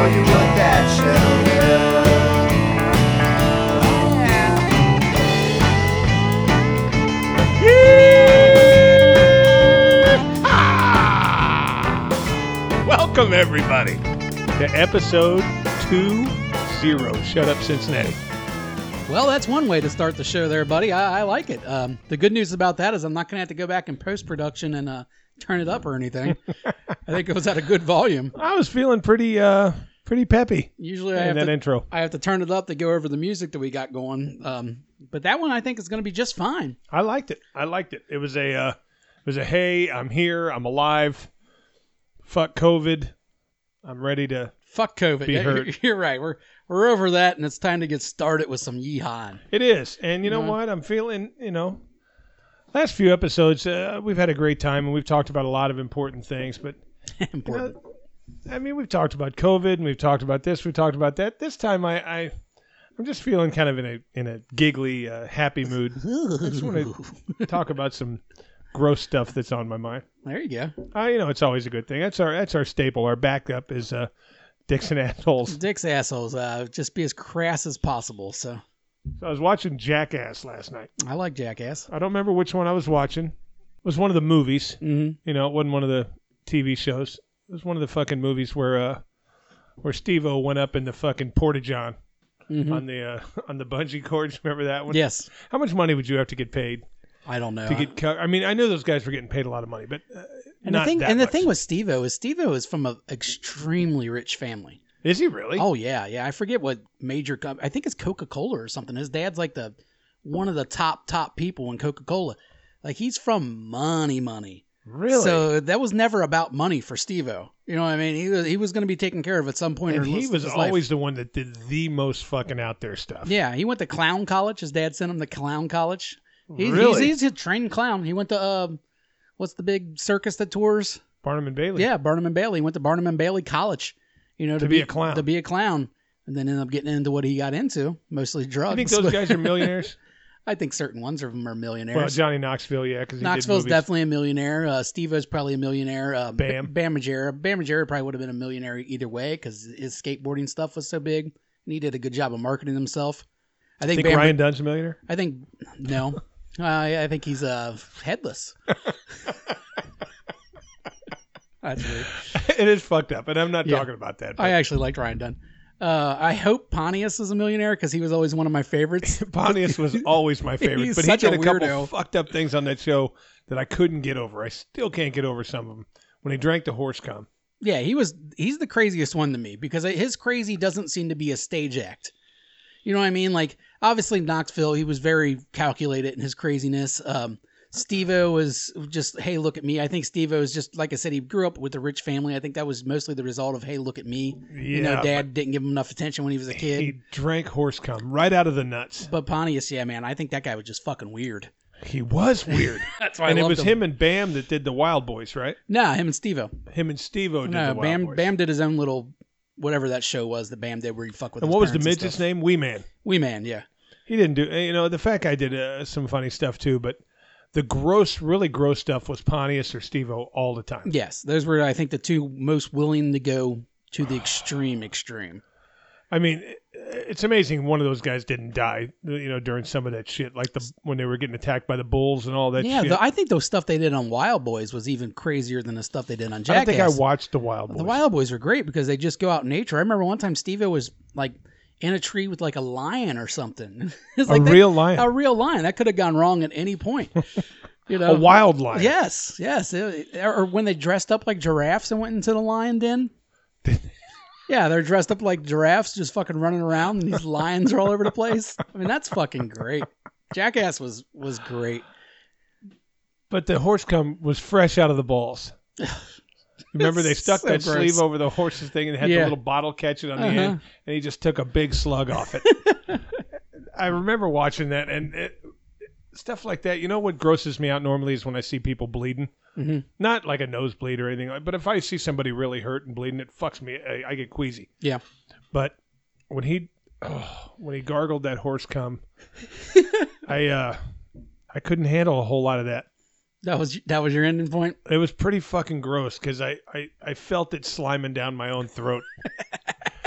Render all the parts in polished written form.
show you what that show does. Welcome, everybody, to episode 20. Shut Up, Cincinnati. Well, that's one way to start the show there, buddy. I like it. The good news about that is I'm not going to have to go back in post-production and turn it up or anything. I think it was at a good volume. I was feeling pretty peppy. Usually in that intro. I have to turn it up to go over the music that we got going. But that one I think is going to be just fine. I liked it. It was a hey, I'm here, I'm alive. Fuck COVID. I'm ready to fuck COVID. be heard. You're right. We're over that, and it's time to get started with some yeehaw. It is. And you know what? I'm feeling, last few episodes, we've had a great time, and we've talked about a lot of important things. But Important. We've talked about COVID, and we've talked about this, we've talked about that. This time, I'm just feeling kind of in a giggly, happy mood. I just want to talk about some gross stuff that's on my mind. There you go. It's always a good thing. That's our staple. Our backup is Dicks and Assholes. Dick's assholes. Just be as crass as possible. So I was watching Jackass last night. I like Jackass. I don't remember which one I was watching. It was one of the movies. Mm-hmm. It wasn't one of the TV shows. It was one of the fucking movies where Steve-O went up in the fucking porta-john on the bungee cords. Remember that one? Yes. How much money would you have to get paid? I don't know. To get cut? I mean, I know those guys were getting paid a lot of money, but the thing with Steve-O is from an extremely rich family. Is he really? Oh yeah. I forget what major I think it's Coca-Cola or something. His dad's like one of the top people in Coca-Cola. Like he's from money. Really? So that was never about money for Steve-O. You know what I mean? He was going to be taken care of at some point. And in he was his always life. the one that did the most fucking out there stuff. Yeah, he went to clown college. His dad sent him to clown college. Really? He's a trained clown. He went to what's the big circus that tours? Barnum and Bailey. Yeah, Barnum and Bailey. He went to Barnum and Bailey College. To be a clown. To be a clown, and then ended up getting into what he got into, mostly drugs. You think those guys are millionaires? I think certain ones of them are millionaires. Well, Johnny Knoxville, yeah, because Knoxville's definitely a millionaire. Steve-O's probably a millionaire. Bam Margera probably would have been a millionaire either way because his skateboarding stuff was so big, and he did a good job of marketing himself. I think Ryan Dunn's a millionaire? I think no. I think he's headless. That's weird. It is fucked up, and I'm not talking about that. I actually liked Ryan Dunn. I hope Pontius is a millionaire because he was always one of my favorites. Pontius was always my favorite, He's but he such did a a couple weirdo. fucked up things on that show that I couldn't get over. I still can't get over some of them. When he drank the horse cum. Yeah, he's the craziest one to me because his crazy doesn't seem to be a stage act. You know what I mean? Like, obviously, Knoxville, he was very calculated in his craziness. Steve-O was just, hey, look at me. I think Steve-O is just, like I said, he grew up with a rich family. I think that was mostly the result of, hey, look at me. Yeah, Dad didn't give him enough attention when he was a kid. He drank horse cum right out of the nuts. But Pontius, yeah, man, I think that guy was just fucking weird. He was weird. That's why and I it loved was him and Bam that did the Wild Boys, right? Nah, him and Steve-O. Him and Steve-O did the Wild Boys. Bam did his own little, whatever that show was that Bam did where he fucked with And his what was the parents and midget's stuff. name? Wee Man. Wee Man, yeah. He didn't do, the fat guy did some funny stuff too, but the really gross stuff was Pontius or Steve-O all the time. Yes, those were, I think, the two most willing to go to the extreme. I mean, it's amazing one of those guys didn't die, during some of that shit, like when they were getting attacked by the bulls and all that shit. Yeah, I think those stuff they did on Wild Boys was even crazier than the stuff they did on Jackass. I don't think I watched the Wild Boys. The Wild Boys are great because they just go out in nature. I remember one time Steve-O was like in a tree with like a lion or something. It's like real lion. A real lion. That could have gone wrong at any point. A wild lion. Yes. Or when they dressed up like giraffes and went into the lion den. Yeah, they're dressed up like giraffes, just fucking running around, and these lions are all over the place. I mean, that's fucking great. Jackass was great. But the horse cum was fresh out of the balls. Remember, they stuck So that gross. sleeve over the horse's thing and had the little bottle catch it on the end, and he just took a big slug off it. I remember watching that, and stuff like that. You know what grosses me out normally is when I see people bleeding. Mm-hmm. Not like a nosebleed or anything, but if I see somebody really hurt and bleeding, it fucks me. I get queasy. Yeah. But when he gargled that horse cum, I couldn't handle a whole lot of that. That was your ending point? It was pretty fucking gross because I felt it sliming down my own throat.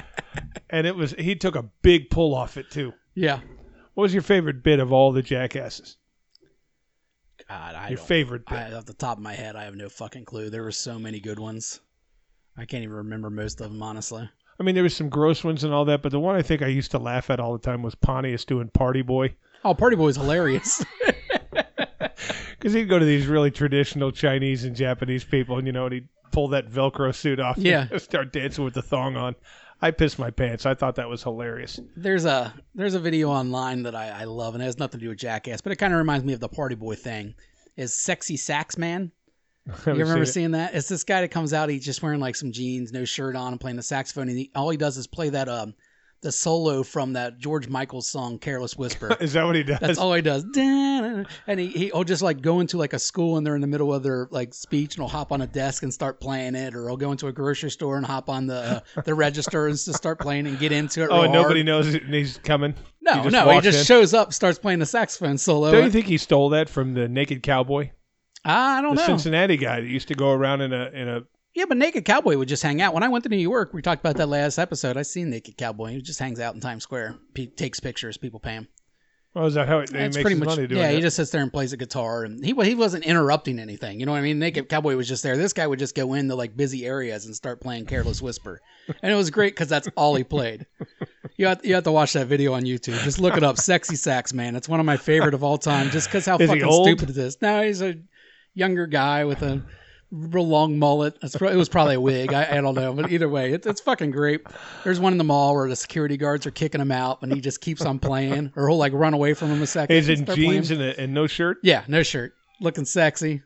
And he took a big pull off it too. Yeah. What was your favorite bit of all the jackasses? God, your favorite bit? Off the top of my head, I have no fucking clue. There were so many good ones. I can't even remember most of them, honestly. I mean, there was some gross ones and all that, but the one I think I used to laugh at all the time was Pontius doing Party Boy. Oh, Party Boy's hilarious. Because he'd go to these really traditional Chinese and Japanese people, and he'd pull that Velcro suit off and start dancing with the thong on. I pissed my pants. I thought that was hilarious. There's a video online that I love, and it has nothing to do with Jackass, but it kind of reminds me of the Party Boy thing. Is Sexy Sax Man. You remember seeing that? It's this guy that comes out. He's just wearing like some jeans, no shirt on, and playing the saxophone. And all he does is play that the solo from that George Michael song, "Careless Whisper." Is that what he does? That's all he does. And he'll just like go into like a school and they're in the middle of their like speech, and he'll hop on a desk and start playing it, or he'll go into a grocery store and hop on the register and just start playing and get into it. And nobody knows he's coming. He just shows up, starts playing the saxophone solo. Don't you think he stole that from the Naked Cowboy? I don't know. The Cincinnati guy that used to go around in a. Yeah, but Naked Cowboy would just hang out. When I went to New York, we talked about that last episode. I seen Naked Cowboy. He just hangs out in Times Square. He takes pictures. People pay him. Well, is that how he makes his money doing Yeah, that? he just sits there and plays a guitar, and he wasn't interrupting anything. You know what I mean? Naked Cowboy was just there. This guy would just go into like busy areas and start playing Careless Whisper, and it was great because that's all he played. You have to watch that video on YouTube. Just look it up. Sexy Sax Man. It's one of my favorite of all time. Just because how fucking stupid it is. No, he's a younger guy with a real long mullet. It was probably a wig. I don't know, but either way, it's fucking great. There's one in the mall where the security guards are kicking him out, and he just keeps on playing, or he'll like run away from him a second. He's in jeans and no shirt. Yeah, no shirt, looking sexy.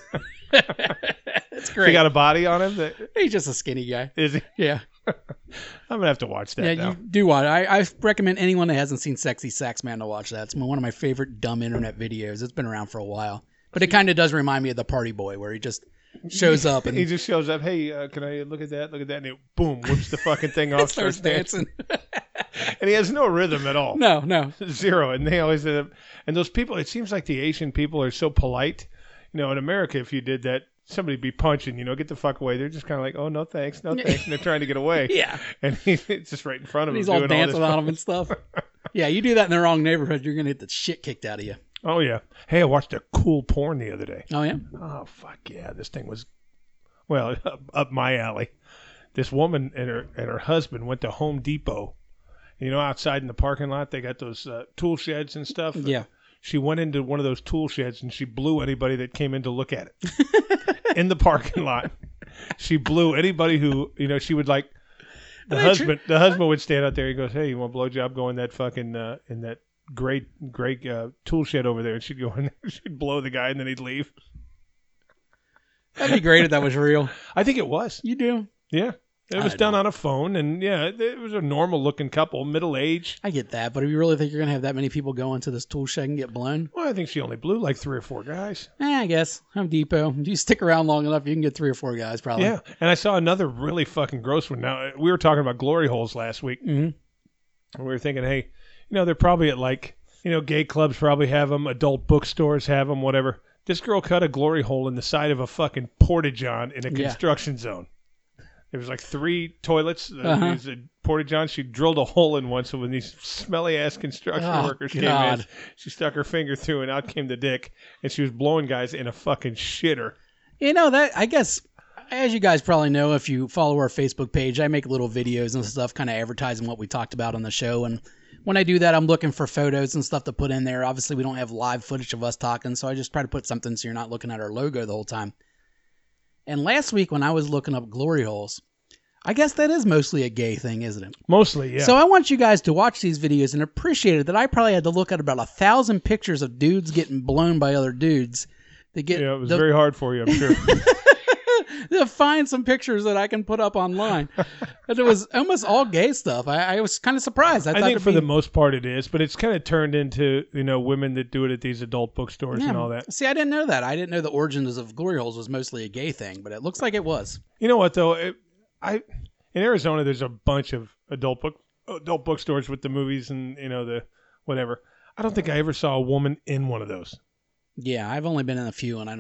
It's great. He got a body on him. He's just a skinny guy. Is he? Yeah. I'm gonna have to watch that. Yeah, you do watch. I recommend anyone that hasn't seen Sexy Sax Man to watch that. It's one of my favorite dumb internet videos. It's been around for a while, but it kind of does remind me of the Party Boy, where he just shows up and he just shows up. Hey, can I look at that? Look at that, and it boom, whips the fucking thing off, starts dancing. And he has no rhythm at all. No, zero. And they always end up. And those people, it seems like the Asian people are so polite. In America, if you did that, somebody'd be punching. Get the fuck away. They're just kind of like, oh, no thanks, no thanks, and they're trying to get away. Yeah. And he's just right in front of him. He's all dancing on him and stuff. Yeah, you do that in the wrong neighborhood, you're gonna get the shit kicked out of you. Oh yeah. Hey, I watched a cool porn the other day. Oh yeah. Oh fuck yeah, this thing was, well, up my alley. This woman and her husband went to Home Depot. Outside in the parking lot, they got those tool sheds and stuff. Yeah. She went into one of those tool sheds and she blew anybody that came in to look at it. In the parking lot. She blew anybody who, she would like, the husband would stand out there. He goes, hey, you want a blowjob? Go in that fucking, in that great tool shed over there. And she'd go in there, she'd blow the guy and then he'd leave. That'd be great if that was real. I think it was. You do? Yeah. It was done on a phone, and yeah, it was a normal-looking couple, middle age. I get that, but if you really think you're going to have that many people go into this tool shed and get blown? Well, I think she only blew like 3 or 4 guys. I guess. Home Depot. If you stick around long enough, you can get 3 or 4 guys, probably. Yeah, and I saw another really fucking gross one. Now, we were talking about glory holes last week, and we were thinking, hey, they're probably at like, gay clubs probably have them, adult bookstores have them, whatever. This girl cut a glory hole in the side of a fucking porta-john in a construction zone. There was like 3 toilets. These porta-johns. She drilled a hole in one, so when these smelly-ass construction workers came in, she stuck her finger through, and out came the dick, and she was blowing guys in a fucking shitter. That, I guess, as you guys probably know, if you follow our Facebook page, I make little videos and stuff kind of advertising what we talked about on the show, and when I do that, I'm looking for photos and stuff to put in there. Obviously, we don't have live footage of us talking, so I just try to put something so you're not looking at our logo the whole time. And last week when I was looking up glory holes, I guess that is mostly a gay thing, isn't it? Mostly, yeah. So I want you guys to watch these videos and appreciate it that I probably had to look at about 1,000 pictures of dudes getting blown by other dudes. It was very hard for you, I'm sure. To find some pictures that I can put up online. And it was almost all gay stuff. I was kind of surprised. I think for the most part it is, but it's kind of turned into, women that do it at these adult bookstores and all that. See, I didn't know that. I didn't know the origins of glory holes was mostly a gay thing, but it looks like it was. You know what, though? In Arizona, there's a bunch of adult bookstores with the movies and, the whatever. I don't think I ever saw a woman in one of those. Yeah, I've only been in a few, and I don't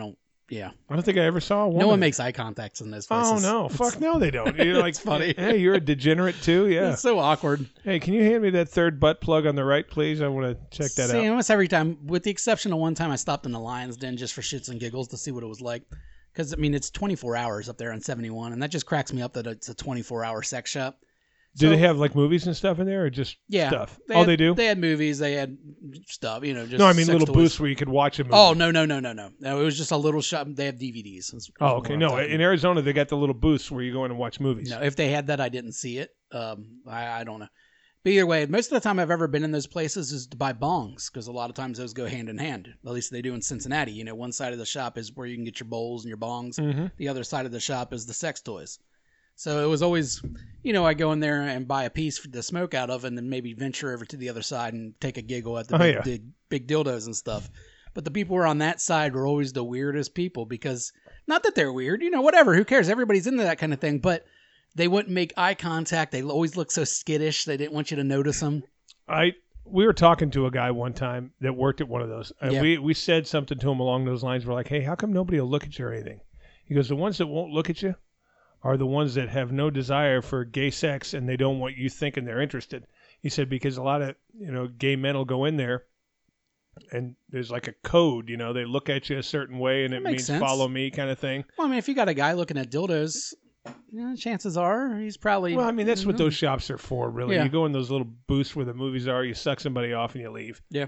Yeah. I don't think I ever saw one. No one makes eye contact in those places. Oh, no. Fuck no, they don't. You're like, funny. Hey, you're a degenerate too? Yeah. It's so awkward. Hey, can you hand me that third butt plug on the right, please? I want to check that out. Almost every time, with the exception of one time I stopped in the Lion's Den just for shits and giggles to see what it was like. Because, I mean, it's 24 hours up there on 71, and that just cracks me up that it's a 24-hour sex shop. Do they have like movies and stuff in there, or just stuff? They do. They had movies. They had stuff. Just no, I mean little toys. booths where you could watch a movie. Oh no! No, it was just a little shop. They have DVDs. Oh, okay. No, in Arizona they got the little booths where you go in and watch movies. No, if they had that, I didn't see it. I don't know. But either way, most of the time I've ever been in those places is to buy bongs, because a lot of times those go hand in hand. At least they do in Cincinnati. One side of the shop is where you can get your bowls and your bongs. Mm-hmm. The other side of the shop is the sex toys. So it was always, I go in there and buy a piece to smoke out of, and then maybe venture over to the other side and take a giggle at the big dildos and stuff. But the people who were on that side were always the weirdest people, because not that they're weird, whatever, who cares? Everybody's into that kind of thing, but they wouldn't make eye contact. They always look so skittish. They didn't want you to notice them. We were talking to a guy one time that worked at one of those. We said something to him along those lines. We're like, hey, how come nobody will look at you or anything? He goes, the ones that won't look at you are the ones that have no desire for gay sex, and they don't want you thinking they're interested. He said, because a lot of, gay men will go in there and there's like a code, they look at you a certain way and it means sense. Follow me kind of thing. Well, I mean, if you got a guy looking at dildos, chances are he's probably... Well, I mean, that's what those shops are for, really. Yeah. You go in those little booths where the movies are, you suck somebody off and you leave. Yeah.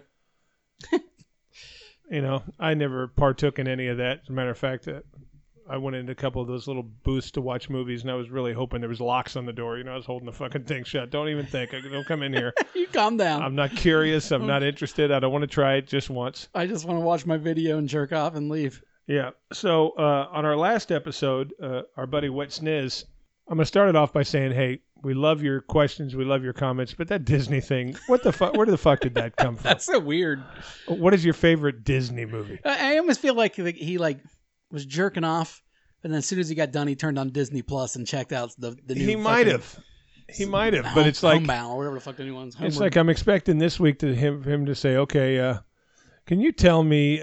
I never partook in any of that. As a matter of fact, I went into a couple of those little booths to watch movies, and I was really hoping there was locks on the door. I was holding the fucking thing shut. Don't even think. Don't come in here. You calm down. I'm not curious. I'm not interested. I don't want to try it just once. I just want to watch my video and jerk off and leave. Yeah. So on our last episode, our buddy Wet Sniz, I'm going to start it off by saying, hey, we love your questions. We love your comments. But that Disney thing, what the fuck? Where the fuck did that come from? That's so weird. What is your favorite Disney movie? I almost feel like he was jerking off, and then as soon as he got done, he turned on Disney Plus and checked out the new. He might have, but it's like Homebound or whatever the fuck anyone's. Homeward. It's like I'm expecting this week to him to say, okay, can you tell me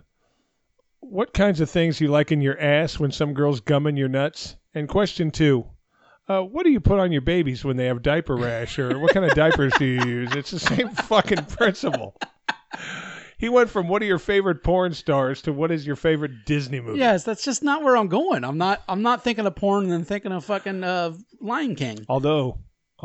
what kinds of things you like in your ass when some girl's gumming your nuts? And question 2, what do you put on your babies when they have diaper rash, or what kind of diapers do you use? It's the same fucking principle. He went from what are your favorite porn stars to what is your favorite Disney movie? Yes, that's just not where I'm going. I'm not thinking of porn and then thinking of fucking Lion King. Although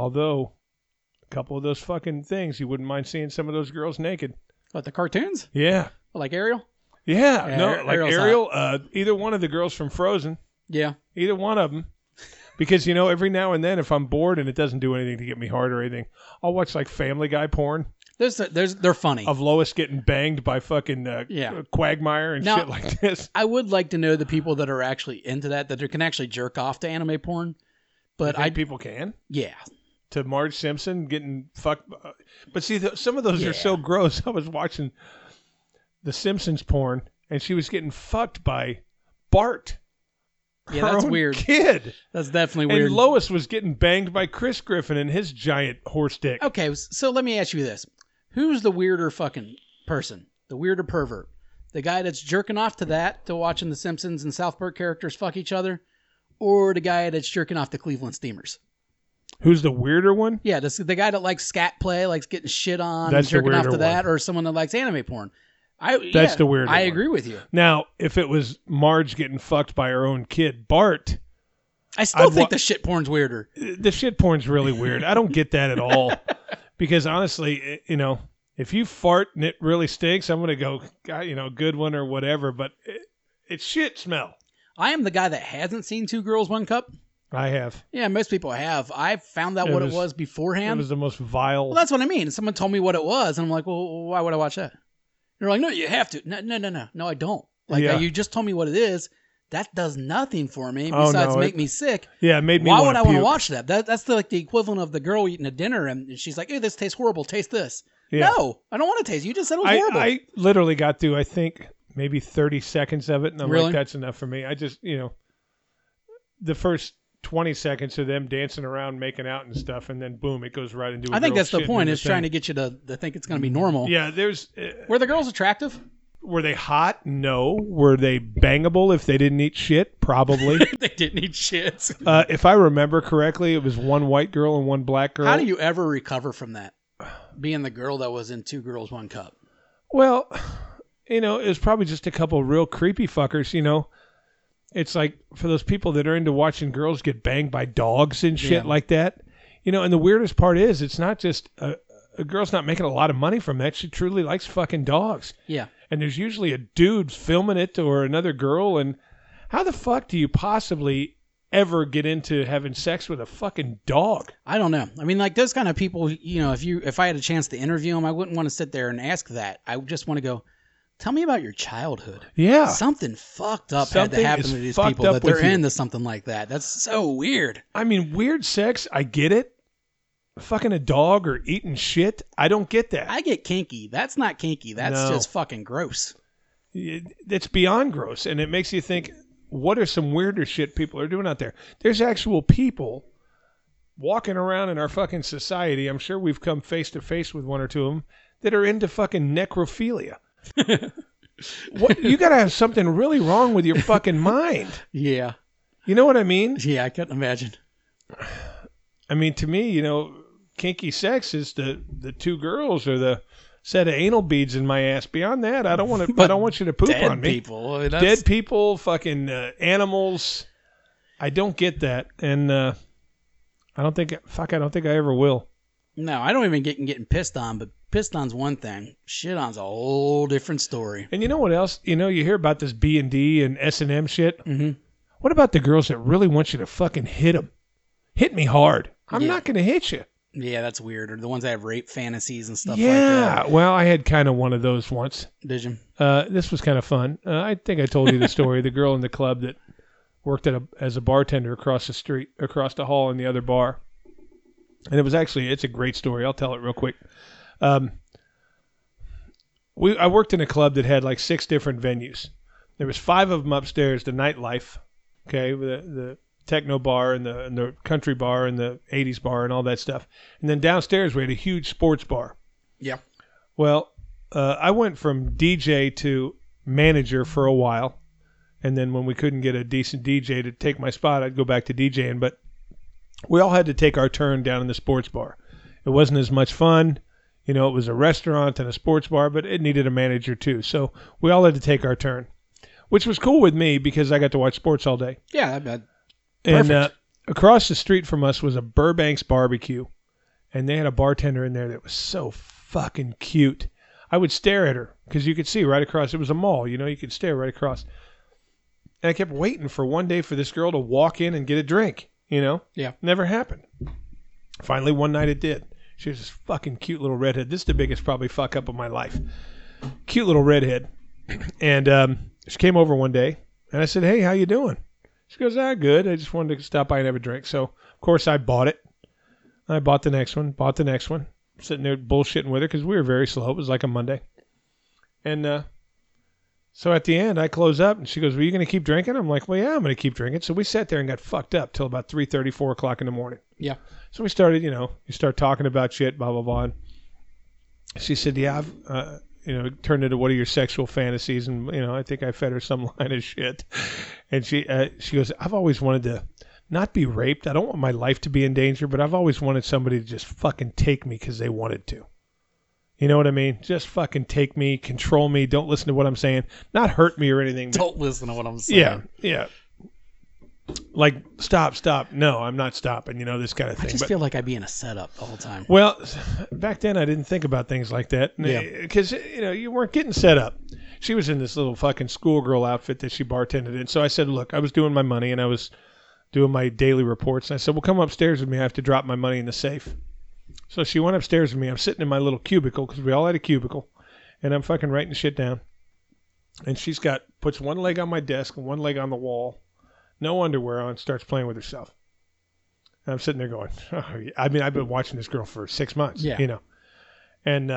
a couple of those fucking things, you wouldn't mind seeing some of those girls naked. What, the cartoons? Yeah. Like Ariel? Yeah. No, like Ariel, either one of the girls from Frozen. Yeah. Either one of them. Because, every now and then if I'm bored and it doesn't do anything to get me hard or anything, I'll watch like Family Guy porn. They're funny. Of Lois getting banged by fucking Quagmire and shit like this. I would like to know the people that are actually into that can actually jerk off to anime porn. But people can? Yeah. To Marge Simpson getting fucked. But see, some of those are so gross. I was watching the Simpsons porn and she was getting fucked by Bart. Yeah, that's weird. Kid. That's definitely weird. And Lois was getting banged by Chris Griffin and his giant horse dick. Okay, so let me ask you this. Who's the weirder fucking person? The weirder pervert? The guy that's jerking off to watching the Simpsons and South Park characters fuck each other? Or the guy that's jerking off to Cleveland Steamers? Who's the weirder one? Yeah, the guy that likes scat play, likes getting shit on and jerking off to that, or someone that likes anime porn? That's the weird one. I agree with you. Now, if it was Marge getting fucked by her own kid, Bart... I still think the shit porn's weirder. The shit porn's really weird. I don't get that at all. Because honestly, if you fart and it really stinks, I'm going to go, good one or whatever. But it's shit smell. I am the guy that hasn't seen Two Girls, One Cup. I have. Yeah, most people have. I found out what it was beforehand. It was the most vile... Well, that's what I mean. Someone told me what it was, and I'm like, well, why would I watch that? They're like, no, you have to. No, I don't. Like, you just told me what it is. That does nothing for me besides make me sick. Yeah, it made me Why would I want to watch that? That's the equivalent of the girl eating a dinner, and she's like, hey, this tastes horrible. Taste this. Yeah. No, I don't want to taste it. You just said it was horrible. I literally got through, I think, maybe 30 seconds of it, and I'm really? like, that's enough for me. I just, the first 20 seconds of them dancing around, making out and stuff, and then boom, it goes right into. I think that's the point. Is trying to get you to think it's going to be normal. Yeah, there's. Were the girls attractive? Were they hot? No. Were they bangable if they didn't eat shit? Probably. They didn't eat shit. If I remember correctly, it was one white girl and one black girl. How do you ever recover from that? Being the girl that was in Two Girls, One Cup. Well, it was probably just a couple real creepy fuckers, It's like for those people that are into watching girls get banged by dogs and shit like that. And the weirdest part is it's not just a girl's not making a lot of money from that. She truly likes fucking dogs. Yeah. And there's usually a dude filming it or another girl. And how the fuck do you possibly ever get into having sex with a fucking dog? I don't know. I mean, like those kind of people, if I had a chance to interview them, I wouldn't want to sit there and ask that. I just want to go, tell me about your childhood. Yeah. Something fucked up had to happen to these people that they're into something like that. That's so weird. I mean, weird sex, I get it. Fucking a dog or eating shit, I don't get that. I get kinky. That's not kinky. That's just fucking gross. It's beyond gross, and it makes you think, what are some weirder shit people are doing out there? There's actual people walking around in our fucking society, I'm sure we've come face to face with one or two of them, that are into fucking necrophilia. You gotta have something really wrong with your fucking mind. Yeah. You know what I mean? Yeah, I couldn't imagine. I mean, to me, kinky sex is the two girls or the set of anal beads in my ass. Beyond that, I don't want to. I don't want you to poop on me. Dead people, fucking animals. I don't get that, and I don't think. I don't think I ever will. No, I don't even get getting pissed on. But pissed on's one thing. Shit on's a whole different story. And you know what else? You hear about this B&D and S&M shit. Mm-hmm. What about the girls that really want you to fucking hit them? Hit me hard. I'm not going to hit you. Yeah, that's weird. Or the ones that have rape fantasies and stuff like that. that. Well, I had kind of one of those once. Did you? This was kind of fun. I think I told you the story. The girl in the club that worked as a bartender across the street, across the hall in the other bar. And it's a great story. I'll tell it real quick. I worked in a club that had like 6 different venues. There was 5 of them upstairs, the nightlife, okay, the techno bar and the country bar and the 80s bar and all that stuff. And then downstairs we had a huge sports bar. Yeah. Well, I went from DJ to manager for a while. And then when we couldn't get a decent DJ to take my spot, I'd go back to DJing. But we all had to take our turn down in the sports bar. It wasn't as much fun. It was a restaurant and a sports bar, but it needed a manager too. So we all had to take our turn, which was cool with me because I got to watch sports all day. Yeah, I bet. And across the street from us was a Burbank's barbecue, and they had a bartender in there that was so fucking cute. I would stare at her because you could see right across. It was a mall, you could stare right across. And I kept waiting for one day for this girl to walk in and get a drink, Yeah. Never happened. Finally, one night it did. She was this fucking cute little redhead. This is the biggest probably fuck up of my life. Cute little redhead. And she came over one day, and I said, "Hey, how you doing?" She goes, good. I just wanted to stop by and have a drink. So, of course, I bought it. I bought the next one, sitting there bullshitting with her because we were very slow. It was like a Monday. And so at the end, I close up, and she goes, "Were you going to keep drinking?" I'm like, "Well, yeah, I'm going to keep drinking." So we sat there and got fucked up till about 3:30, 4 o'clock in the morning. Yeah. So we started, you start talking about shit, blah, blah, blah. And she said, "Yeah, I've, turned into what are your sexual fantasies?" And, I think I fed her some line of shit. And she goes, "I've always wanted to not be raped. I don't want my life to be in danger, but I've always wanted somebody to just fucking take me because they wanted to. You know what I mean? Just fucking take me, control me. Don't listen to what I'm saying. Not hurt me or anything. Don't listen to what I'm saying. Yeah. Like, stop. No, I'm not stopping, this kind of thing. I just feel like I'd be in a setup the whole time. Well, back then I didn't think about things like that. Because, you weren't getting set up. She was in this little fucking schoolgirl outfit that she bartended in. So I said, look, I was doing my money and I was doing my daily reports. And I said, well, come upstairs with me. I have to drop my money in the safe. So she went upstairs with me. I'm sitting in my little cubicle because we all had a cubicle. And I'm fucking writing shit down. And she's puts one leg on my desk and one leg on the wall. No underwear on, starts playing with herself. And I'm sitting there going, oh, yeah. I mean, I've been watching this girl for 6 months, And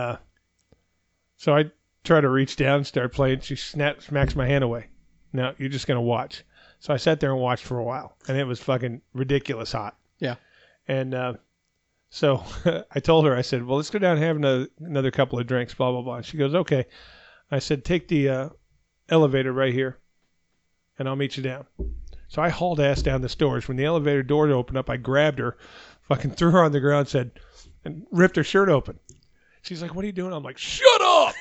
so I try to reach down and start playing. She smacks my hand away. No, you're just going to watch. So I sat there and watched for a while. And it was fucking ridiculous hot. Yeah. And so I told her, I said, well, let's go down and have another couple of drinks, blah, blah, blah. And she goes, okay. I said, take the elevator right here, and I'll meet you down. So I hauled ass down the stairs. When the elevator door opened up, I grabbed her, fucking threw her on the ground, and ripped her shirt open. She's like, what are you doing? I'm like, shut up!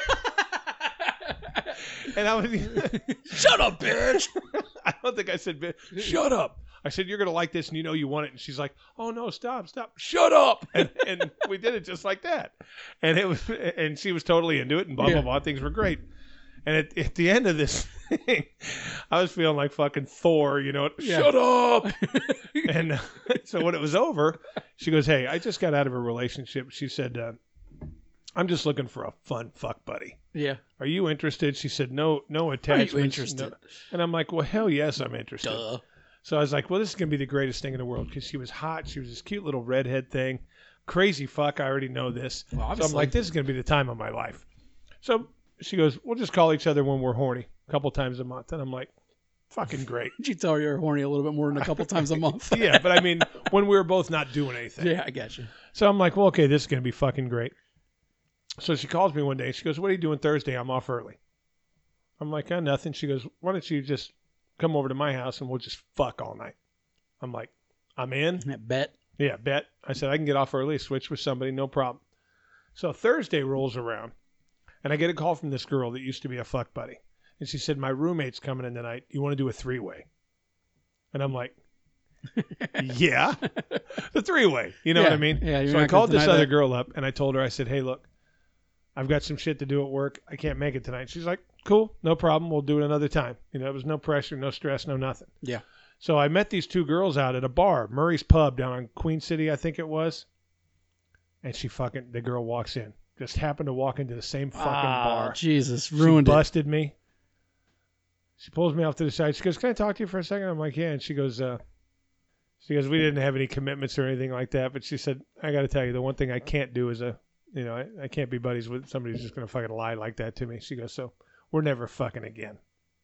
And I was, shut up, bitch! I don't think I said, bitch. Shut up. I said, you're going to like this and you know you want it. And she's like, oh, no, stop. Shut up. And we did it just like that. And she was totally into it and blah, blah, blah. Things were great. And at the end of this thing, I was feeling like fucking Thor, shut up. And so when it was over, she goes, hey, I just got out of a relationship. She said, I'm just looking for a fun fuck buddy. Yeah. Are you interested? She said, no attachments. Are you interested? No. And I'm like, well, hell yes, I'm interested. Duh. So I was like, well, this is going to be the greatest thing in the world because she was hot. She was this cute little redhead thing. Crazy fuck. I already know this. Well, so I'm like, this is going to be the time of my life. So she goes, we'll just call each other when we're horny a couple times a month. And I'm like, fucking great. Did you tell her you're horny a little bit more than a couple times a month? Yeah, but I mean, when we were both not doing anything. Yeah, I got you. So I'm like, well, okay, this is going to be fucking great. So she calls me one day. She goes, what are you doing Thursday? I'm off early. I'm like, nothing. She goes, why don't you just come over to my house and we'll just fuck all night. I'm like, I'm in. Bet. Yeah, bet. I said, I can get off early, switch with somebody, no problem. So Thursday rolls around, and I get a call from this girl that used to be a fuck buddy. And she said, my roommate's coming in tonight. You want to do a three-way? And I'm like, yeah, the three-way. You know what I mean? Yeah, so I called this other girl up, and I told her, I said, hey, look, I've got some shit to do at work. I can't make it tonight. She's like, cool, no problem. We'll do it another time. It was no pressure, no stress, no nothing. Yeah. So I met these two girls out at a bar, Murray's Pub down on Queen City, I think it was. And the girl walks in. Just happened to walk into the same fucking bar. Jesus, ruined it. She busted me. She pulls me off to the side. She goes, can I talk to you for a second? I'm like, yeah. And she goes, we didn't have any commitments or anything like that. But she said, I got to tell you, the one thing I can't do is I can't be buddies with somebody who's just going to fucking lie like that to me. She goes, so we're never fucking again.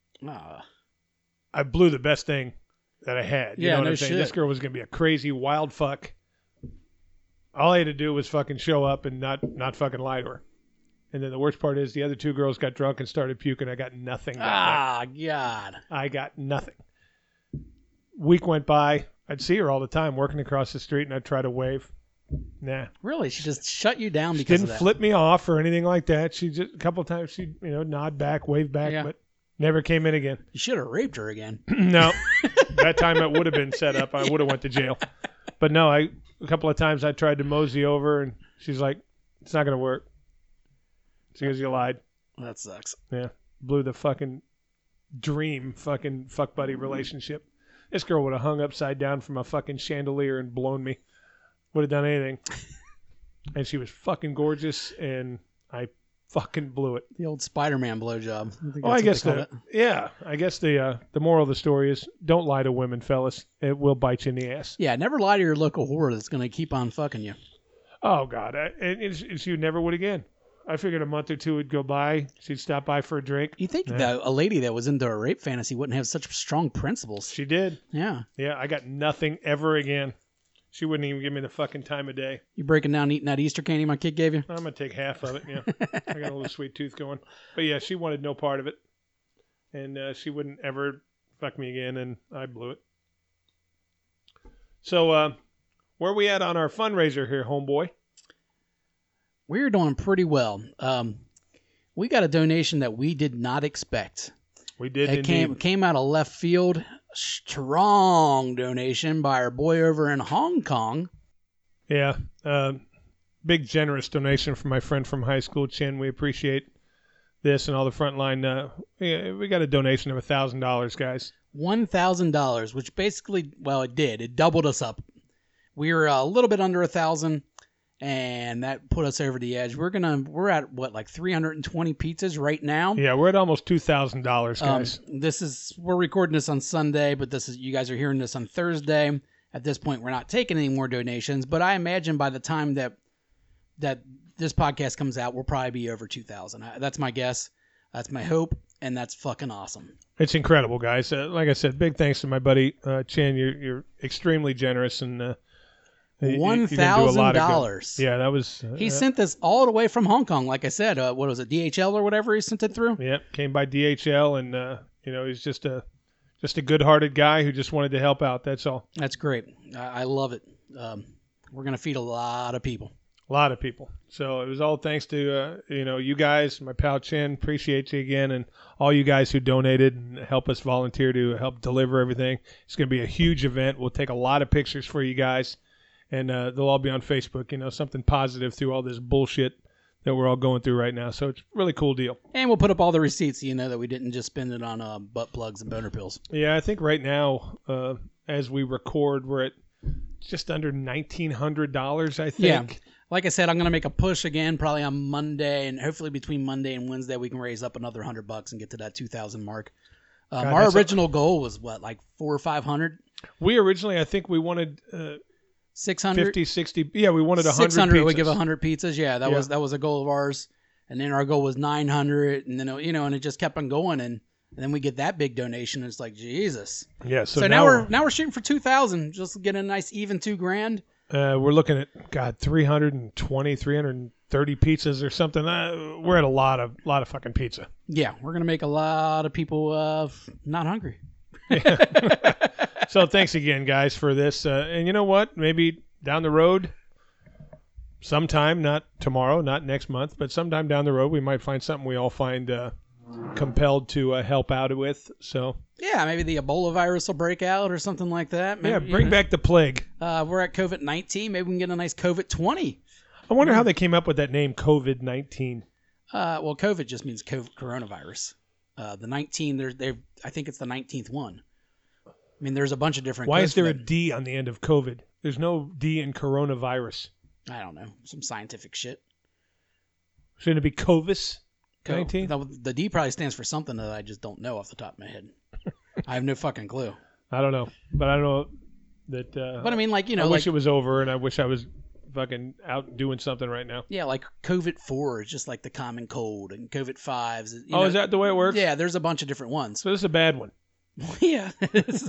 I blew the best thing that I had. You know what I'm saying? Shit. This girl was going to be a crazy, wild fuck. All I had to do was fucking show up and not fucking lie to her. And then the worst part is the other two girls got drunk and started puking. I got nothing. God. I got nothing. Week went by. I'd see her all the time working across the street, and I'd try to wave. Nah. Really? She just shut you down because of that? She didn't flip me off or anything like that. She just, a couple of times she'd, nod back, wave back, but never came in again. You should have raped her again. No. That time it would have been set up. I would have went to jail. But no, a couple of times I tried to mosey over, and she's like, it's not going to work. She goes, you lied. That sucks. Yeah. Blew the fucking dream fucking fuck buddy relationship. This girl would have hung upside down from a fucking chandelier and blown me. Would have done anything. And she was fucking gorgeous, and I fucking blew it. The old Spider-Man blowjob. I guess the moral of the story is don't lie to women, fellas. It will bite you in the ass. Yeah, never lie to your local whore that's going to keep on fucking you. Oh, God. She never would again. I figured a month or two would go by. She'd stop by for a drink. You think that a lady that was into a rape fantasy wouldn't have such strong principles? She did. Yeah. Yeah, I got nothing ever again. She wouldn't even give me the fucking time of day. You breaking down eating that Easter candy my kid gave you? I'm going to take half of it, yeah. I got a little sweet tooth going. But yeah, she wanted no part of it. And she wouldn't ever fuck me again, and I blew it. So, where are we at on our fundraiser here, homeboy? We're doing pretty well. We got a donation that we did not expect. We did It came out of left field. Strong donation by our boy over in Hong Kong. Yeah. Big generous donation from my friend from high school, Chin. We appreciate this and all the frontline. We got a donation of $1,000, guys. $1,000, which basically, it did. It doubled us up. We were a little bit under 1,000. And that put us over the edge. We're at what, like 320 pizzas right now? Yeah, we're at almost $2,000, guys. We're recording this on Sunday, but you guys are hearing this on Thursday. At this point, we're not taking any more donations, but I imagine by the time that this podcast comes out, we'll probably be over 2,000. That's my guess. That's my hope, and that's fucking awesome. It's incredible, guys. Like I said, big thanks to my buddy Chin. You're extremely generous, and $1,000. Yeah, that was. He sent this all the way from Hong Kong. Like I said, what was it, DHL or whatever? He sent it through. Yep, came by DHL, and he's just a good-hearted guy who just wanted to help out. That's all. That's great. I love it. We're gonna feed a lot of people. A lot of people. So it was all thanks to you guys, my pal Chin. Appreciate you again, and all you guys who donated and help us volunteer to help deliver everything. It's going to be a huge event. We'll take a lot of pictures for you guys, and they'll all be on Facebook. Something positive through all this bullshit that we're all going through right now. So it's a really cool deal. And we'll put up all the receipts, that we didn't just spend it on butt plugs and boner pills. Yeah, I think right now, as we record, we're at just under $1,900, I think. Yeah. Like I said, I'm going to make a push again probably on Monday, and hopefully between Monday and Wednesday we can raise up another $100 and get to that 2,000 mark. Our original goal was like 400 or 500. We originally, I think we wanted 600, 50, 60. Yeah, we wanted 100 600. pizzas. We give 100 pizzas. Yeah, that was a goal of ours. And then our goal was 900, and then and it just kept on going, and then we get that big donation. And it's like Jesus. Yeah. So now we're shooting for 2,000. Just get a nice even $2,000. We're looking at 320, 330 pizzas or something. We're at a lot of fucking pizza. Yeah, we're gonna make a lot of people not hungry. So thanks again, guys, for this. And you know what? Maybe down the road, sometime, not tomorrow, not next month, but sometime down the road, we might find something we all find compelled to help out with. So. Yeah, maybe the Ebola virus will break out or something like that. Maybe, bring back the plague. We're at COVID-19. Maybe we can get a nice COVID-20. I wonder how they came up with that name, COVID-19. Well, COVID just means coronavirus. The 19, I think it's the 19th one. I mean, there's a bunch of different. Why is there a D on the end of COVID? There's no D in coronavirus. I don't know. Some scientific shit. Shouldn't it be Covis? 19? The D probably stands for something that I just don't know off the top of my head. I have no fucking clue. I don't know, but I don't know that. But I mean, I wish it was over, and I wish I was fucking out doing something right now. Yeah, like COVID-4 is just like the common cold, and COVID-5 is. Is that the way it works? Yeah, there's a bunch of different ones. So this is a bad one. Yeah, it's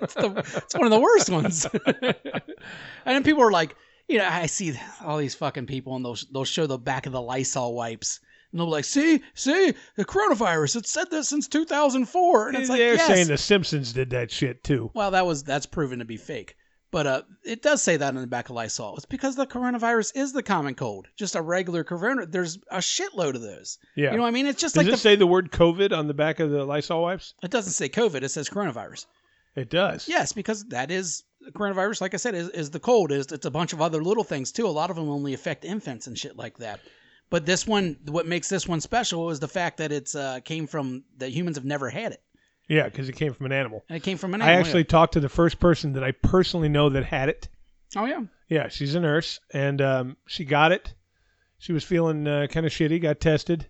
one of the worst ones. And then people are like, I see all these fucking people, and they'll show the back of the Lysol wipes. And they'll be like, see, the coronavirus, it said this since 2004. And it's like, they're saying the Simpsons did that shit too. Well, that's proven to be fake. But it does say that in the back of Lysol. It's because the coronavirus is the common cold. Just a regular corona. There's a shitload of those. Yeah. You know what I mean? It's just Does it say the word COVID on the back of the Lysol wipes? It doesn't say COVID. It says coronavirus. It does? Yes, because that is coronavirus, like I said, is the cold. It's a bunch of other little things too. A lot of them only affect infants and shit like that. But this one, what makes this one special is the fact that it's came from that humans have never had it. Yeah, because it came from an animal. And it came from an animal. I actually talked to the first person that I personally know that had it. Oh, yeah? Yeah, she's a nurse, and she got it. She was feeling kind of shitty, got tested,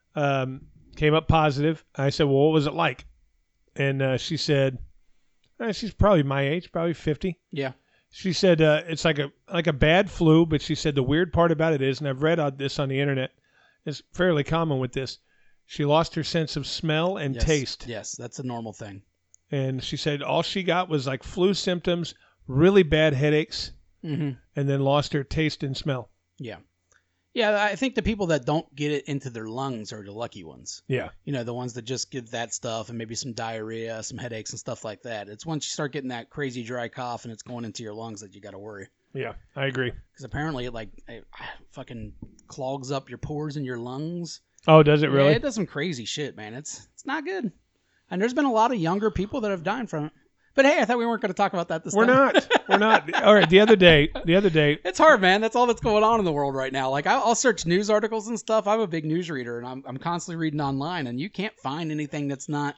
came up positive. I said, well, what was it like? And she said, she's probably my age, probably 50. Yeah. She said it's like a bad flu, but she said the weird part about it is, and I've read this on the internet, it's fairly common with this, she lost her sense of smell and taste. Yes, that's a normal thing. And she said all she got was like flu symptoms, really bad headaches, and then lost her taste and smell. Yeah. Yeah, I think the people that don't get it into their lungs are the lucky ones. Yeah. The ones that just get that stuff and maybe some diarrhea, some headaches and stuff like that. It's once you start getting that crazy dry cough and it's going into your lungs that you got to worry. Yeah, I agree. Because apparently it fucking clogs up your pores in your lungs. Oh, does it really? Yeah, it does some crazy shit, man. It's not good. And there's been a lot of younger people that have died from it. But hey, I thought we weren't going to talk about that this time. We're not. All right, the other day. It's hard, man. That's all that's going on in the world right now. Like, I'll search news articles and stuff. I'm a big news reader, and I'm constantly reading online, and you can't find anything that's not,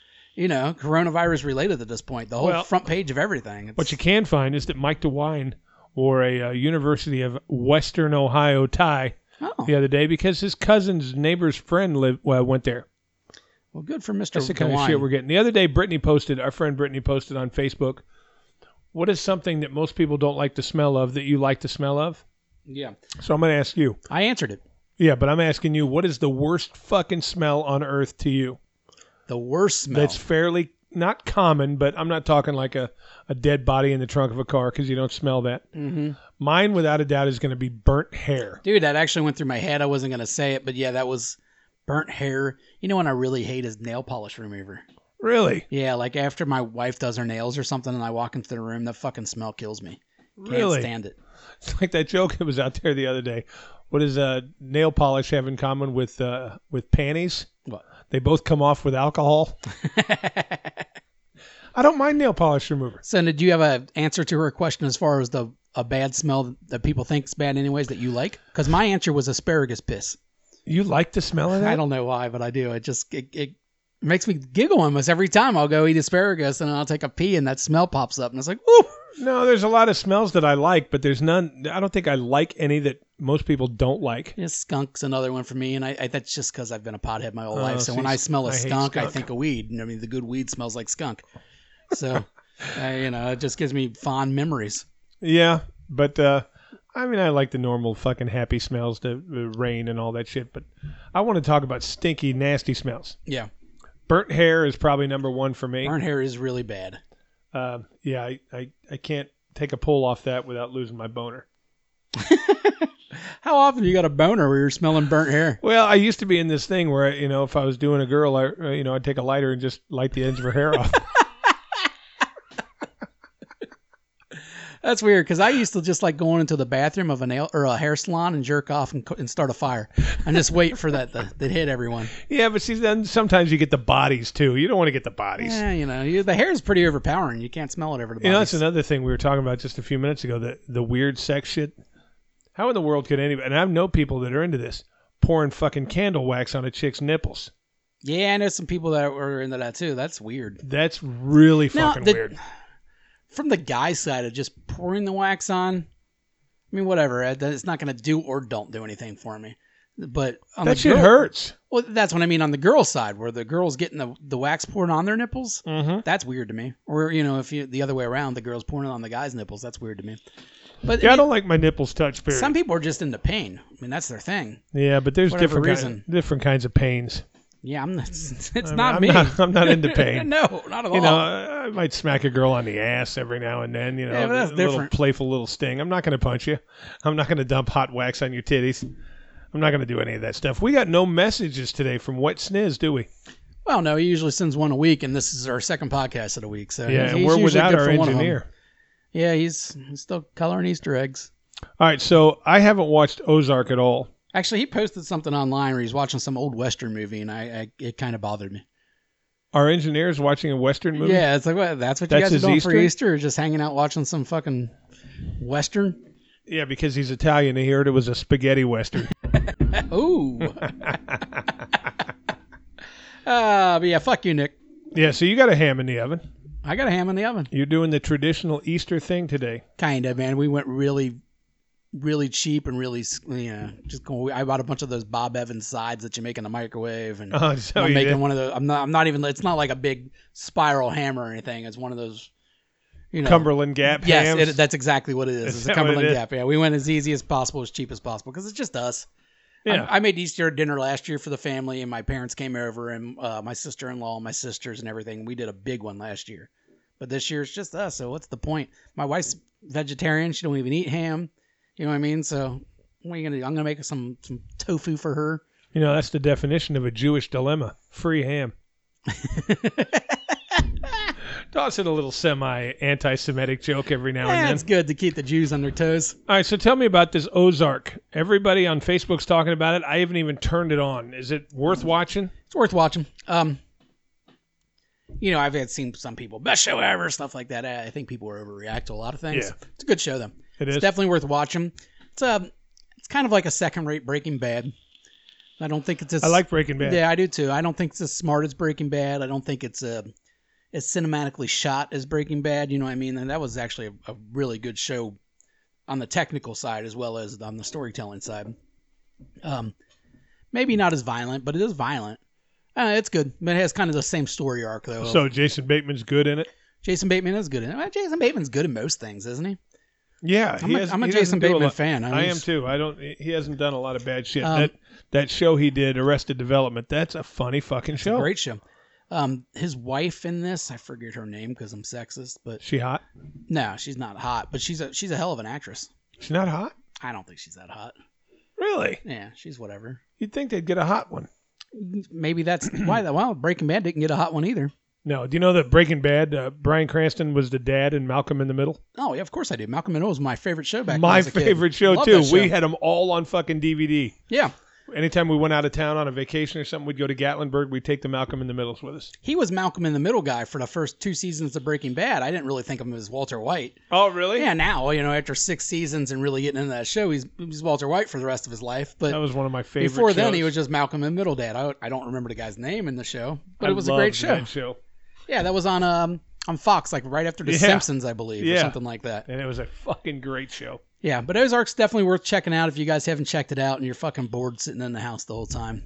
coronavirus related at this point. The whole front page of everything. What you can find is that Mike DeWine wore a University of Western Ohio tie the other day because his cousin's neighbor's friend went there. Well, good for Mr. That's the kind of shit we're getting. The other day, our friend Brittany posted on Facebook, what is something that most people don't like the smell of that you like the smell of? Yeah. So I'm going to ask you. I answered it. Yeah, but I'm asking you, what is the worst fucking smell on earth to you? The worst smell? That's fairly not common, but I'm not talking like a dead body in the trunk of a car because you don't smell that. Mm-hmm. Mine, without a doubt, is going to be burnt hair. Dude, that actually went through my head. I wasn't going to say it, but yeah, that was burnt hair. You know what I really hate is nail polish remover. Really? Yeah, like after my wife does her nails or something and I walk into the room, that fucking smell kills me. Really? Can't stand it. It's like that joke that was out there the other day. What does nail polish have in common with panties? What? They both come off with alcohol. I don't mind nail polish remover. So did you have an answer to her question as far as a bad smell that people think is bad anyways that you like? Because my answer was asparagus piss. You like the smell of that? I don't know why, but I do. It makes me giggle almost every time I'll go eat asparagus and I'll take a pee and that smell pops up and it's like, woo! No, there's a lot of smells that I like, but there's none. I don't think I like any that most people don't like. Yeah, skunk's another one for me, and I that's just because I've been a pothead my whole life. So see, when I smell a I hate skunk, I skunk. think of weed. I mean, the good weed smells like skunk. So, it just gives me fond memories. Yeah, but I mean, I like the normal fucking happy smells, the rain and all that shit. But I want to talk about stinky, nasty smells. Yeah, Burnt hair is probably number one for me. burnt hair is really bad. Yeah, I can't take a pull off that without losing my boner. How often you got a boner where you're smelling burnt hair? Well, I used to be in this thing where, if I was doing a girl, I'd take a lighter and just light the edge of her hair off. That's weird because I used to just like going into the bathroom of a nail or a hair salon and jerk off and start a fire and just wait for that hit everyone. Yeah, but see, then sometimes you get the bodies too. You don't want to get the bodies. Yeah, the hair is pretty overpowering. You can't smell it over the bodies. That's another thing we were talking about just a few minutes ago, the weird sex shit. How in the world could anybody, and I know people that are into this, pouring fucking candle wax on a chick's nipples? Yeah, I know some people that were into that too. That's weird. That's really fucking weird. From the guy's side of just pouring the wax on, I mean, whatever. It's not going to do or don't do anything for me. But on that the shit girl, hurts. Well, that's what I mean on the girl's side, where the girl's getting the wax poured on their nipples. Mm-hmm. That's weird to me. Or if you the other way around, the girl's pouring it on the guy's nipples. That's weird to me. But Yeah, I don't like my nipples touched, period. some people are just into pain. I mean, that's their thing. Yeah, but there's Whatever different kinds of pains. Yeah, it's I mean, not me. I'm not into pain. No, not at all. I might smack a girl on the ass every now and then. Yeah, but that's a little different. playful little sting. I'm not going to punch you. I'm not going to dump hot wax on your titties. I'm not going to do any of that stuff. We got no messages today from Wet Sniz, do we? Well, no, he usually sends one a week, and this is our second podcast of the week. So Yeah, he's and we're usually without good our for one of them. engineer. Yeah, he's still coloring Easter eggs. All right, so I haven't watched Ozark at all. Actually, he posted something online where he's watching some old Western movie, and it kind of bothered me. Our engineer's watching a Western movie? Yeah, it's like, what, that's what you That's guys are his doing for Easter? Easter, or just hanging out watching some fucking Western? Yeah, because he's Italian. He heard it was a spaghetti Western. Ooh. But yeah, fuck you, Nick. Yeah, so you got a ham in the oven. I got a ham in the oven. You're doing the traditional Easter thing today. Kind of, man. We went really cheap and really, I bought a bunch of those Bob Evans sides that you make in the microwave, and Oh, so I'm you making did. one of those. I'm not even. It's not like a big spiral hammer or anything. It's one of those, Cumberland Gap Yes, hams. that's exactly what it is. Is It's that a what it Cumberland is? Gap. Yeah, we went as easy as possible, as cheap as possible, because it's just us. Yeah. I made Easter dinner last year for the family, and my parents came over, and my sister-in-law, and my sisters, and everything. We did a big one last year, but this year it's just us. So what's the point? My wife's vegetarian; she don't even eat ham. You know what I mean? So what are you gonna do? I'm gonna make some tofu for her. That's the definition of a Jewish dilemma. Free ham. Toss in a little semi-anti-Semitic joke every now and then. It's good to keep the Jews on their toes. All right, so tell me about this Ozark. Everybody on Facebook's talking about it. I haven't even turned it on. Is it worth watching? It's worth watching. I've seen some people, best show ever, stuff like that. I think people overreact to a lot of things. Yeah. It's a good show, though. It It's is? definitely worth watching. It's kind of like a second-rate Breaking Bad. I don't think it's as... I like Breaking Bad. Yeah, I do, too. I don't think it's as smart as Breaking Bad. I don't think it's as cinematically shot as Breaking Bad. You know what I mean? And that was actually a really good show on the technical side as well as on the storytelling side. Maybe not as violent, but it is violent. It's good. But it has kind of the same story arc, though. So Jason Bateman's good in it? Jason Bateman is good in it. Well, Jason Bateman's good in most things, isn't he? Yeah. I'm a he Jason doesn't do a Bateman lot- fan. I am too. He hasn't done a lot of bad shit. Um, That show he did, Arrested Development, that's a funny fucking It's show. a great show. His wife in this, I forget her name because I'm sexist, but She hot? no, she's not hot, but she's a hell of an actress. She's not hot? I don't think she's that hot. Really? Yeah, she's whatever. You'd think they'd get a hot one. Maybe that's why. Well, Breaking Bad didn't get a hot one either. No. Do you know that Breaking Bad, Bryan Cranston was the dad in Malcolm in the Middle? Oh yeah, of course I do. Malcolm in the Middle was my favorite show back then. My as a kid. favorite show, Love too. that show. We had them all on fucking DVD. Yeah. Anytime we went out of town on a vacation or something, we'd go to Gatlinburg. We'd take the Malcolm in the Middles with us. He was Malcolm in the Middle guy for the first 2 seasons of Breaking Bad. I didn't really think of him as Walter White. Oh, really? Yeah, now, after 6 seasons and really getting into that show, he's Walter White for the rest of his life. But That was one of my favorite before then, shows. he was just Malcolm in the Middle dad. I don't remember the guy's name in the show, but I it was a great loved show. that show. Yeah, that was on Fox, like right after The Yeah. Simpsons, I believe, or Yeah. something like that. And it was a fucking great show. Yeah, but Ozark's definitely worth checking out if you guys haven't checked it out and you're fucking bored sitting in the house the whole time.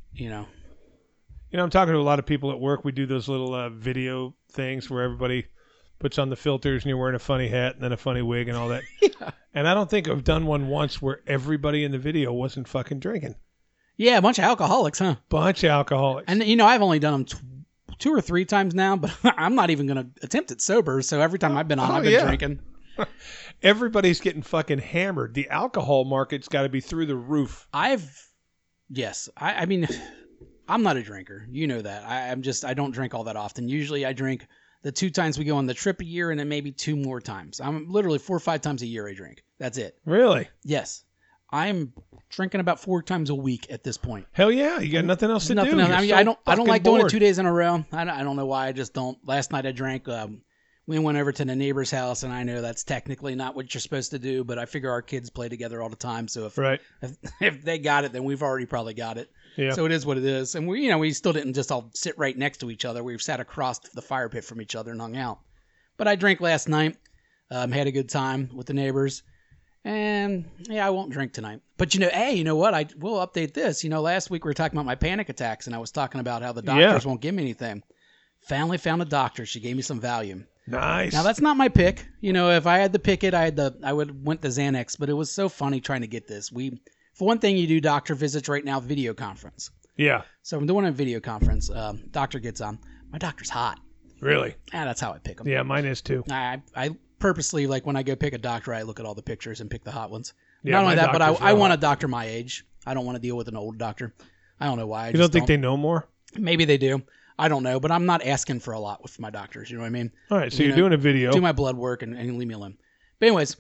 I'm talking to a lot of people at work. We do those little video things where everybody puts on the filters and you're wearing a funny hat and then a funny wig and all that. Yeah. And I don't think I've done one once where everybody in the video wasn't fucking drinking. Yeah, a bunch of alcoholics, huh? Bunch of alcoholics. And I've only done them 2 or 3 times now, but I'm not even going to attempt it sober. So every time I've been on, I've been drinking. Everybody's getting fucking hammered. The alcohol market's got to be through the roof. Yes. I mean, I'm not a drinker. You know that. I don't drink all that often. Usually I drink the 2 times we go on the trip a year and then maybe 2 more times. I'm literally 4 or 5 times a year I drink. That's it. Really? Yes. I'm drinking about 4 times a week at this point. Hell yeah. You got nothing else to do. Nothing else. You're I mean, so I don't fucking like doing it bored. 2 days in a row. I don't know why. I just don't. Last night I drank. We went over to the neighbor's house, and I know that's technically not what you're supposed to do, but I figure our kids play together all the time. So if they got it, then we've already probably got it. Yeah. So it is what it is. And we still didn't just all sit right next to each other. We've sat across the fire pit from each other and hung out. But I drank last night. Had a good time with the neighbors. And yeah, I won't drink tonight. But hey, you know what? I will update this. Last week we were talking about my panic attacks, and I was talking about how the doctors won't give me anything. Finally found a doctor. She gave me some Valium. Nice. Now that's not my pick. If I had to pick it, I would went to Xanax. But it was so funny trying to get this. For one thing, you do doctor visits right now, video conference. Yeah. So I'm doing a video conference. Doctor gets on. My doctor's hot. Really? That's how I pick them. Yeah, mine is too. I purposely, like when I go pick a doctor, I look at all the pictures and pick the hot ones. Yeah, Not only my that, but doctor's I real want hot. a doctor my age. I don't want to deal with an old doctor. I don't know why. You don't think they know more? Maybe they do. I don't know, but I'm not asking for a lot with my doctors. You know what I mean? All right, so you're doing a video. Do my blood work and leave me alone. But anyways,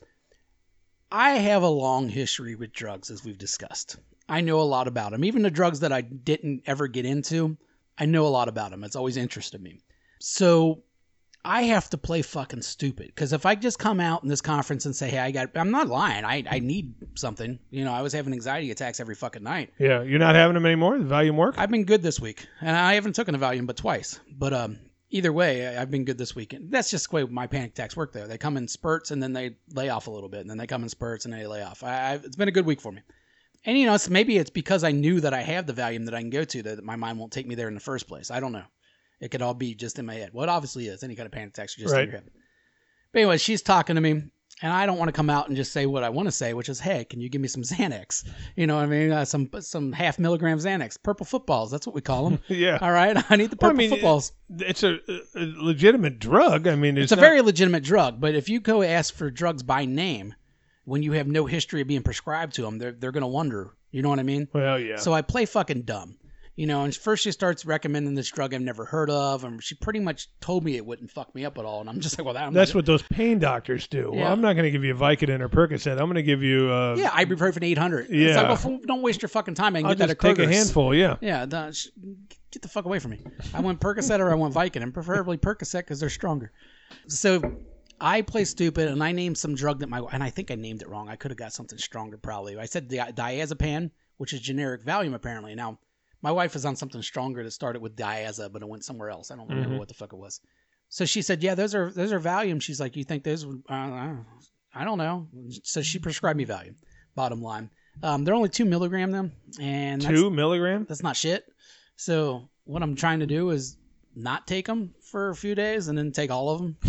I have a long history with drugs, as we've discussed. I know a lot about them. Even the drugs that I didn't ever get into, I know a lot about them. It's always interested me. So I have to play fucking stupid. Because if I just come out in this conference and say, hey, I'm not lying. I need something. I was having anxiety attacks every fucking night. Yeah, you're not having them anymore? The Valium work? I've been good this week. And I haven't taken a Valium but twice. But either way, I've been good this week. And that's just the way my panic attacks work there. They come in spurts and then they lay off a little bit. And then they come in spurts and they lay off. It's been a good week for me. And, maybe it's because I knew that I have the Valium that I can go to that my mind won't take me there in the first place. I don't know. It could all be just in my head. Well, it obviously is. Any kind of panic attacks are just in your head. But anyway, she's talking to me, and I don't want to come out and just say what I want to say, which is, hey, can you give me some Xanax? You know what I mean? Some half milligram Xanax. Purple footballs. That's what we call them. Yeah. All right? I need the purple footballs. It's a legitimate drug. I mean, It's a very legitimate drug, but if you go ask for drugs by name, when you have no history of being prescribed to them, they're going to wonder. You know what I mean? Well, yeah. So I play fucking dumb. And first she starts recommending this drug I've never heard of, and she pretty much told me it wouldn't fuck me up at all. And I'm just like, well, that's what those pain doctors do. Yeah. Well, I'm not going to give you Vicodin or Percocet. I'm going to give you ibuprofen 800. Yeah. It's like, well, don't waste your fucking time. I can I'll get that just at take Kroger's. a handful, yeah. Yeah, get the fuck away from me. I want Percocet or I want Vicodin, preferably Percocet because they're stronger. So I play stupid, and I named some drug and I think I named it wrong. I could have got something stronger probably. I said diazepam, which is generic Valium apparently. Now, my wife was on something stronger that started with diaza, but it went somewhere else. I don't remember what the fuck it was. So she said, yeah, those are Valium. She's like, you think those would, I don't know. So she prescribed me Valium, bottom line. They're only 2 milligram though. And 2 milligram? That's not shit. So what I'm trying to do is not take them for a few days and then take all of them.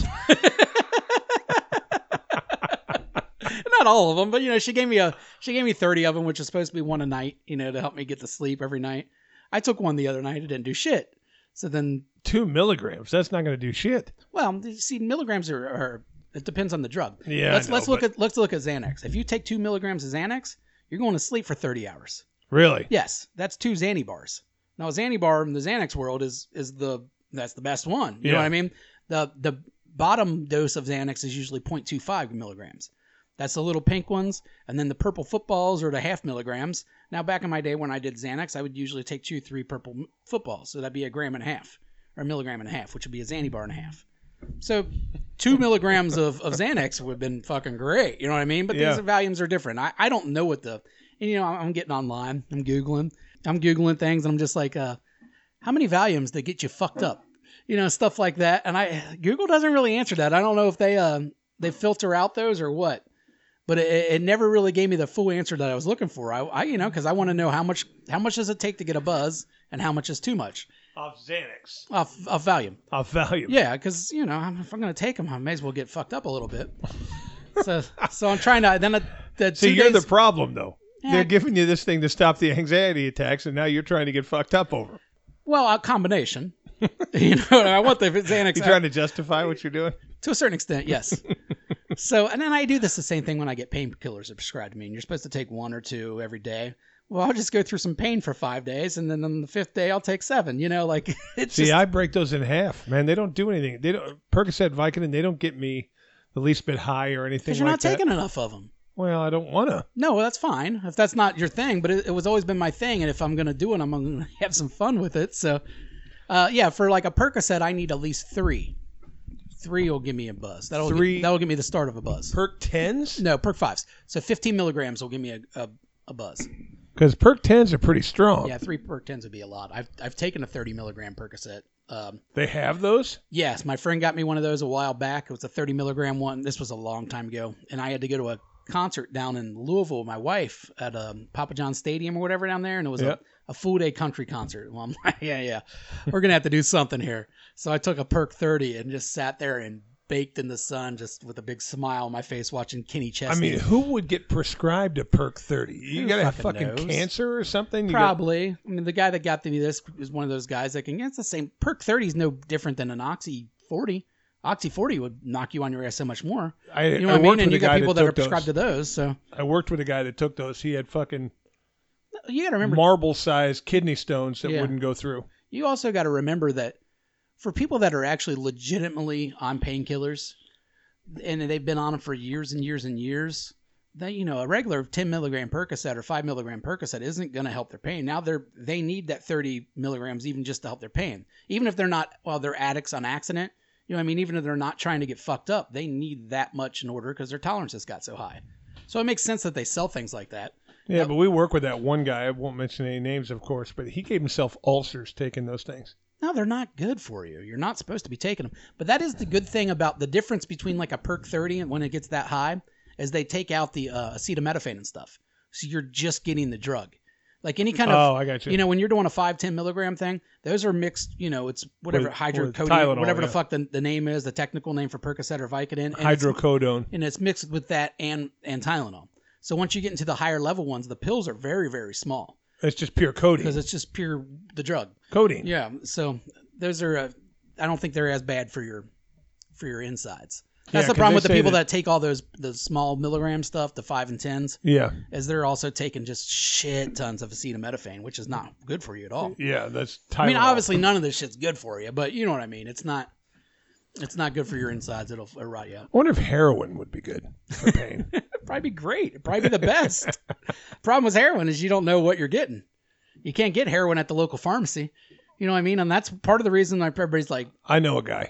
Not all of them, but she gave me 30 of them, which is supposed to be one a night, to help me get to sleep every night. I took one the other night. It didn't do shit. So then 2 milligrams. That's not going to do shit. Well, you see, milligrams are it depends on the drug. Yeah, let's look at Xanax. If you take 2 milligrams of Xanax, you're going to sleep for 30 hours. Really? Yes, that's 2 Xanny bars. Now, a Xanny bar in the Xanax world that's the best one. You know what I mean? The bottom dose of Xanax is usually 0.25 milligrams. That's the little pink ones, and then the purple footballs are the 0.5 milligrams. Now, back in my day when I did Xanax, I would usually take 2-3 purple footballs, so that'd be 1.5 grams or 1.5 milligrams, which would be a Xanny bar and a half. So 2 milligrams of Xanax would have been fucking great. You know what I mean? But these volumes are different. I don't know what I'm getting online. I'm Googling things, and I'm just like, how many volumes that get you fucked up? Stuff like that. And Google doesn't really answer that. I don't know if they filter out those or what. But it never really gave me the full answer that I was looking for. Because I want to know how much does it take to get a buzz, and how much is too much. Off Xanax. Off Valium. Off Valium. Yeah, because, if I'm going to take them, I may as well get fucked up a little bit. So I'm trying to... Then so you're the problem, though. Yeah. They're giving you this thing to stop the anxiety attacks, and now you're trying to get fucked up over. Well, a combination. I want the Xanax... You trying to justify what you're doing? To a certain extent, yes. So, and then I do the same thing when I get painkillers prescribed to me, and you're supposed to take 1 or 2 every day. Well, I'll just go through some pain for 5 days, and then on the 5th day, I'll take 7. It's I break those in half, man. They don't do anything. They don't Percocet, Vicodin. They don't get me the least bit high or anything. Because you're not taking enough of them. Well, I don't want to. No, that's fine if that's not your thing. But it was always been my thing, and if I'm going to do it, I'm going to have some fun with it. So, for like a Percocet, I need at least 3. 3 will give me a buzz. That'll give me the start of a buzz. Perc 10s? No, Perc 5s. So 15 milligrams will give me a buzz. Because Perc 10s are pretty strong. Yeah, 3 Perc 10s would be a lot. I've taken a 30 milligram Percocet. They have those? Yes, my friend got me one of those a while back. It was a 30 milligram one. This was a long time ago, and I had to go to a concert down in Louisville with my wife at Papa John's Stadium or whatever down there, and it was a full day country concert. Well, I'm like, yeah, we're gonna have to do something here. So I took a Perc 30 and just sat there and baked in the sun, just with a big smile on my face, watching Kenny Chesney. I mean, who would get prescribed a Perc 30? You gotta have fucking cancer or something? Probably. I mean, the guy that got me this is one of those guys that can. It's the same. Perc 30 is no different than an Oxy 40. Oxy 40 would knock you on your ass so much more. You know what I mean? And you got people that are prescribed to those. So I worked with a guy that took those. He had fucking remember marble-sized kidney stones that wouldn't go through. You also got to remember that for people that are actually legitimately on painkillers, and they've been on them for years and years and years, that a regular 10 milligram Percocet or 5 milligram Percocet isn't going to help their pain. Now they need that 30 milligrams even just to help their pain. Even if they're not, they're addicts on accident. You know what I mean? Even if they're not trying to get fucked up, they need that much in order because their tolerances got so high. So it makes sense that they sell things like that. Yeah, but we work with that one guy. I won't mention any names, of course, but he gave himself ulcers taking those things. No, they're not good for you. You're not supposed to be taking them. But that is the good thing about the difference between like a Perc 30 and when it gets that high is they take out the acetaminophen and stuff. So you're just getting the drug. Like any kind of, I got you. When you're doing a 5-10 milligram thing, those are mixed, it's whatever, hydrocodone, whatever the fuck the name is, the technical name for Percocet or Vicodin. Hydrocodone. And it's mixed with that and Tylenol. So once you get into the higher level ones, the pills are very, very small. It's just pure codeine. Because it's just pure the drug. Codeine. Yeah. So those are, I don't think they're as bad for your insides. That's the problem with the people that take all the small milligram stuff, the 5 and 10s. Yeah. Is they're also taking just shit tons of acetaminophen, which is not good for you at all. Yeah, that's Tylenol. I mean, obviously none of this shit's good for you, but you know what I mean. It's not good for your insides. It'll rot you out. I wonder if heroin would be good for pain. It'd probably be great. It'd probably be the best. Problem with heroin is you don't know what you're getting. You can't get heroin at the local pharmacy. You know what I mean? And that's part of the reason everybody's like... I know a guy.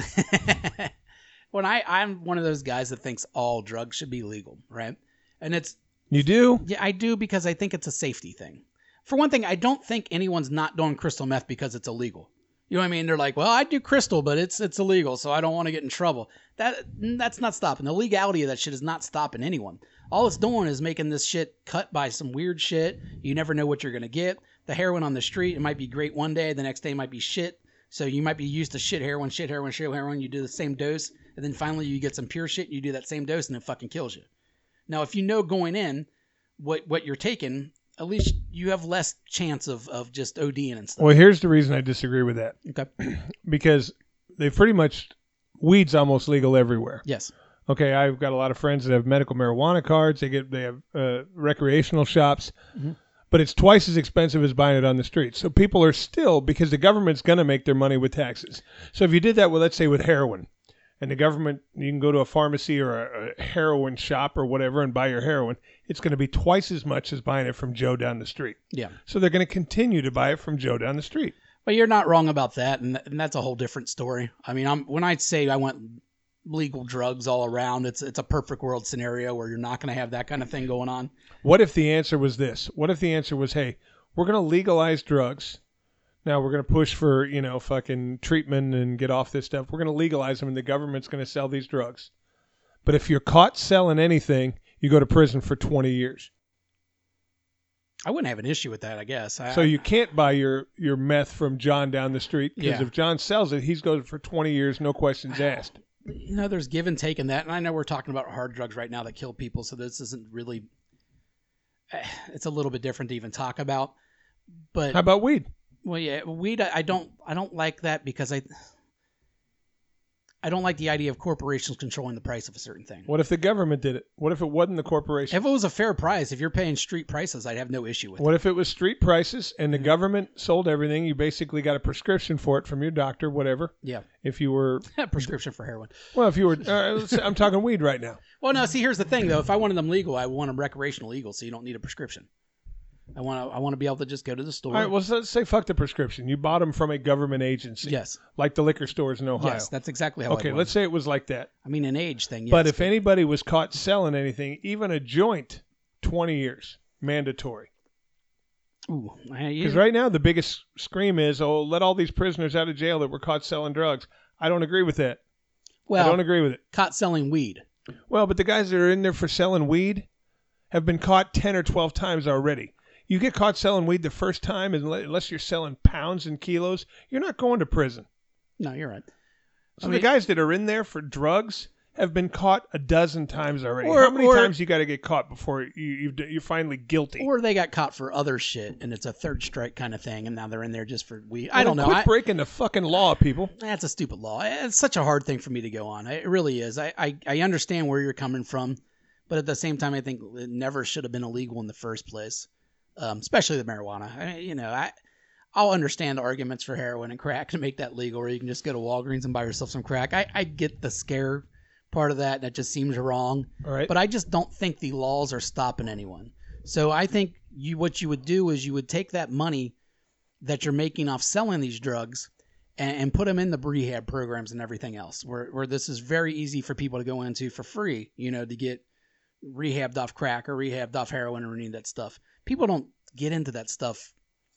I'm one of those guys that thinks all drugs should be legal, right? And it's... You do? Yeah, I do because I think it's a safety thing. For one thing, I don't think anyone's not doing crystal meth because it's illegal. You know what I mean? They're like, well, I do crystal, but it's illegal, so I don't want to get in trouble. That's not stopping. The legality of that shit is not stopping anyone. All it's doing is making this shit cut by some weird shit. You never know what you're going to get. The heroin on the street, it might be great one day. The next day might be shit. So you might be used to shit heroin. You do the same dose, and then finally you get some pure shit, and you do that same dose, and it fucking kills you. Now, if you know going in what you're taking, at least you have less chance of just ODing and stuff. Well, here's the reason I disagree with that. Okay. Because they pretty much, weed's almost legal everywhere. Yes. Okay, I've got a lot of friends that have medical marijuana cards. They have recreational shops, but it's twice as expensive as buying it on the street. So people are still, because the government's going to make their money with taxes. So if you did that, let's say with heroin, and the government, you can go to a pharmacy or a heroin shop or whatever and buy your heroin, it's going to be twice as much as buying it from Joe down the street. Yeah. So they're going to continue to buy it from Joe down the street. But you're not wrong about that, and that's a whole different story. I mean, when I say I want legal drugs all around, it's a perfect world scenario where you're not going to have that kind of thing going on. What if the answer was this? What if the answer was, hey, we're going to legalize drugs. Now we're going to push for, fucking treatment and get off this stuff. We're going to legalize them and the government's going to sell these drugs. But if you're caught selling anything, you go to prison for 20 years. I wouldn't have an issue with that, I guess. So you can't buy your meth from John down the street because Yeah. if John sells it, he's going for 20 years, no questions asked. There's give and take in that. And I know we're talking about hard drugs right now that kill people, so this isn't really, it's a little bit different to even talk about. But How about weed? well, yeah, weed, I don't like that because I don't like the idea of corporations controlling the price of a certain thing. What if the government did it? What if it wasn't the corporation? If it was a fair price, if you're paying street prices, I'd have no issue with it. What if it was street prices and the government sold everything? You basically got a prescription for it from your doctor, whatever. Yeah. If you were, Prescription for heroin. well, if you were, I'm talking weed right now. Well, no, see, here's the thing, though. If I wanted them legal, I want them recreational legal, so you don't need a prescription. I want to be able to just go to the store. All right, well, let's say fuck the prescription. You bought them from a government agency. Yes. Like the liquor stores in Ohio. Yes, that's exactly how Okay, let's say it was like that. I mean, an age thing, yes. But if anybody was caught selling anything, even a joint, 20 years, mandatory. Ooh, Because right now the biggest scream is, oh, let all these prisoners out of jail that were caught selling drugs. I don't agree with that. I don't agree with it. Caught selling weed. Well, but the guys that are in there for selling weed have been caught 10 or 12 times already. You get caught selling weed the first time, unless you're selling pounds and kilos, you're not going to prison. No, you're right. So the guys that are in there for drugs have been caught a dozen times already. Or- How many or- times you got to get caught before you're finally guilty? Or they got caught for other shit, and it's a third strike kind of thing, and now they're in there just for weed. Well, I don't know. Quit breaking the fucking law, people. That's a stupid law. It's such a hard thing for me to go on. It really is. I understand where you're coming from, but at the same time, I think it never should have been illegal in the first place, especially the marijuana. I'll understand the arguments for heroin and crack to make that legal, or you can just go to Walgreens and buy yourself some crack. I get the scare part of that, and it just seems wrong. All right. But I just don't think the laws are stopping anyone. So I think what you would do is you would take that money that you're making off selling these drugs and put them in the rehab programs and everything else, where this is very easy for people to go into for free, to get rehabbed off crack or rehabbed off heroin or any of that stuff. People don't get into that stuff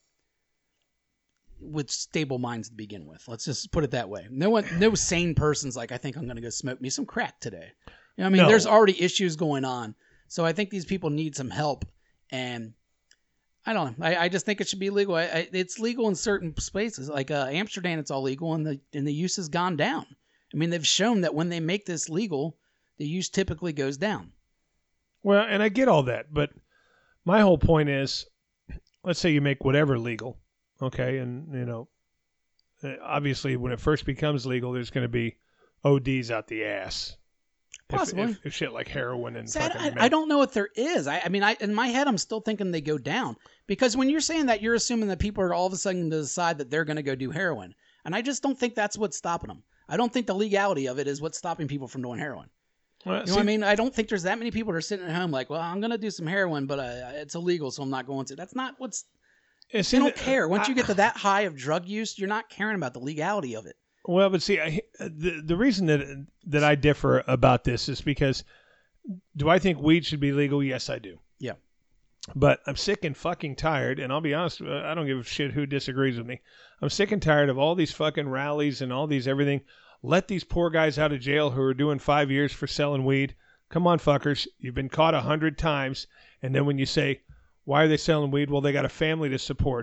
with stable minds to begin with. Let's just put it that way. No sane person's like, I think I'm going to go smoke me some crack today. No. There's already issues going on. So I think these people need some help. And I don't know. I just think it should be legal. It's legal in certain places. Like Amsterdam, it's all legal, and the use has gone down. I mean, they've shown that when they make this legal, the use typically goes down. Well, and I get all that, but my whole point is, let's say you make whatever legal, okay, and obviously when it first becomes legal, there's going to be ODs out the ass. Possibly. If shit like heroin and See, fucking meth. I don't know if there is. I mean, in my head, I'm still thinking they go down, because when you're saying that, you're assuming that people are all of a sudden going to decide that they're going to go do heroin, and I just don't think that's what's stopping them. I don't think the legality of it is what's stopping people from doing heroin. Well, You know what I mean? I don't think there's that many people that are sitting at home like, well, I'm going to do some heroin, but it's illegal, so I'm not going to. That's not what's... They don't care. Once you get to that high of drug use, you're not caring about the legality of it. Well, but see, the reason that I differ about this is because, do I think weed should be legal? Yes, I do. Yeah. But I'm sick and fucking tired, and I'll be honest, I don't give a shit who disagrees with me. I'm sick and tired of all these fucking rallies and all these everything. Let these poor guys out of jail who are doing 5 years for selling weed. Come on, fuckers. You've been caught 100 times. And then when you say, why are they selling weed? Well, they got a family to support.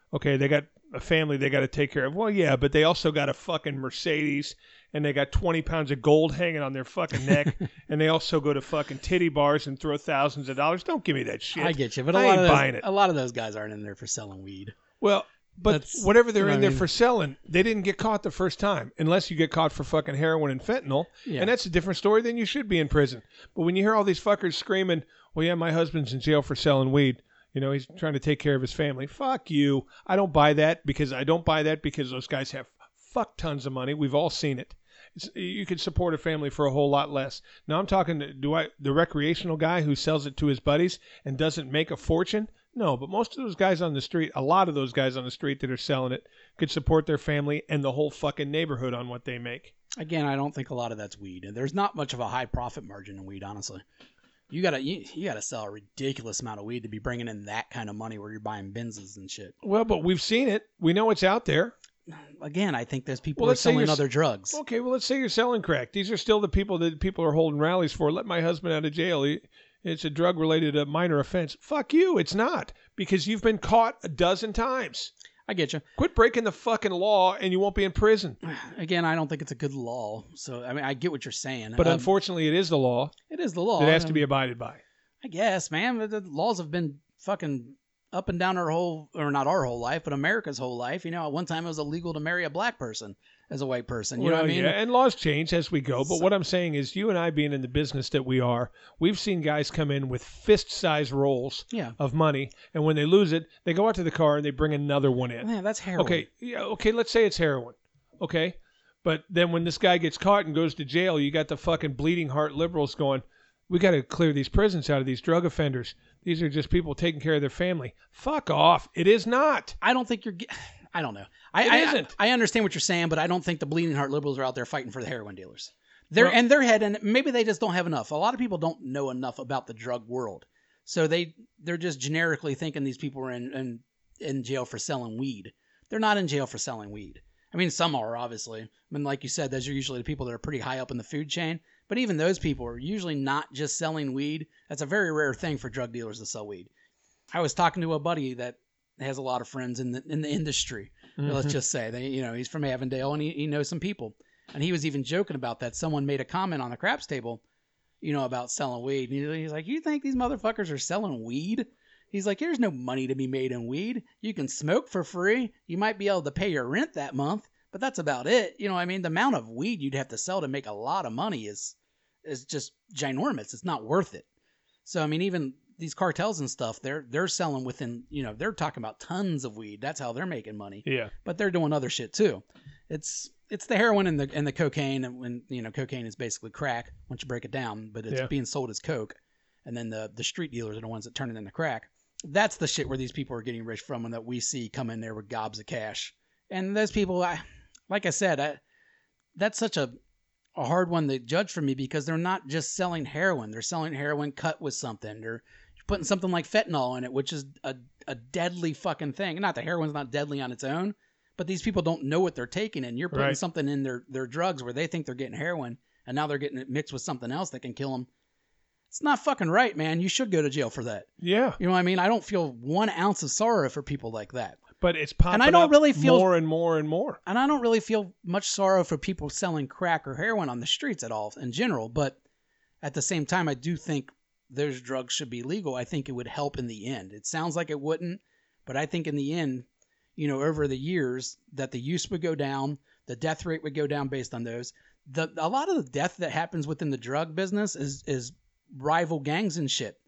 Okay, they got a family they got to take care of. Well, yeah, but they also got a fucking Mercedes, and they got 20 pounds of gold hanging on their fucking neck, and they also go to fucking titty bars and throw thousands of dollars. Don't give me that shit. I get you, but I ain't buying it. A lot of those guys aren't in there for selling weed. Well, but whatever they're in there for selling, they didn't get caught the first time, unless you get caught for fucking heroin and fentanyl, and that's a different story. Then you should be in prison. But when you hear all these fuckers screaming, well, yeah, my husband's in jail for selling weed. You know, he's trying to take care of his family. Fuck you. I don't buy that because those guys have fuck tons of money. We've all seen it. You could support a family for a whole lot less. Now I'm talking the recreational guy who sells it to his buddies and doesn't make a fortune. No, but most of those guys on the street, a lot of those guys on the street that are selling it could support their family and the whole fucking neighborhood on what they make. Again, I don't think a lot of that's weed. And there's not much of a high profit margin in weed, honestly. You gotta sell a ridiculous amount of weed to be bringing in that kind of money where you're buying Benzes and shit. Well, but we've seen it. We know it's out there. Again, I think there's people who are selling other drugs. Okay, well, let's say you're selling crack. These are still the people that people are holding rallies for. Let my husband out of jail. It's a drug-related minor offense. Fuck you. It's not, because you've been caught a dozen times. I get you. Quit breaking the fucking law and you won't be in prison. Again, I don't think it's a good law. So, I mean, I get what you're saying. But unfortunately, it is the law. It is the law. It has to be abided by. I guess, man. But the laws have been fucking up and down not our whole life, but America's whole life. You know, at one time it was illegal to marry a black person as a white person. You know what I mean? Yeah, and laws change as we go. But what I'm saying is, you and I being in the business that we are, we've seen guys come in with fist-sized rolls of money, and when they lose it, they go out to the car and they bring another one in. Yeah, that's heroin. Okay, let's say it's heroin. Okay? But then when this guy gets caught and goes to jail, you got the fucking bleeding heart liberals going, we got to clear these prisons out of these drug offenders. These are just people taking care of their family. Fuck off. It is not. I don't think I don't know. It isn't. I understand what you're saying, but I don't think the bleeding heart liberals are out there fighting for the heroin dealers. They're heading. Maybe they just don't have enough. A lot of people don't know enough about the drug world, so they're just generically thinking these people are in jail for selling weed. They're not in jail for selling weed. I mean, some are, obviously. I mean, like you said, those are usually the people that are pretty high up in the food chain. But even those people are usually not just selling weed. That's a very rare thing for drug dealers to sell weed. I was talking to a buddy that has a lot of friends in the industry. Mm-hmm. Let's just say he's from Avondale and he knows some people. And he was even joking about that. Someone made a comment on the craps table, about selling weed. And he's like, "You think these motherfuckers are selling weed?" He's like, "There's no money to be made in weed. You can smoke for free. You might be able to pay your rent that month, but that's about it." You know what I mean? The amount of weed you'd have to sell to make a lot of money is just ginormous. It's not worth it. So, I mean, even these cartels and stuff, they're selling within, they're talking about tons of weed. That's how they're making money. Yeah. But they're doing other shit too. It's the heroin and the cocaine, and when cocaine is basically crack once you break it down, but it's being sold as coke, and then the street dealers are the ones that turn it into crack. That's the shit where these people are getting rich from, and that we see come in there with gobs of cash. And those people, like I said, that's such a hard one to judge for me, because they're not just selling heroin. They're selling heroin cut with something. They're putting something like fentanyl in it, which is a deadly fucking thing. Not that heroin's not deadly on its own, but these people don't know what they're taking, and you're putting something in their drugs where they think they're getting heroin, and now they're getting it mixed with something else that can kill them. It's not fucking right, man. You should go to jail for that. Yeah. You know what I mean? I don't feel 1 ounce of sorrow for people like that. But it's popping up more and more and more. And I don't really feel much sorrow for people selling crack or heroin on the streets at all in general. But at the same time, I do think those drugs should be legal. I think it would help in the end. It sounds like it wouldn't, but I think in the end, over the years, that the use would go down, the death rate would go down based on those. A lot of the death that happens within the drug business is rival gangs and shit.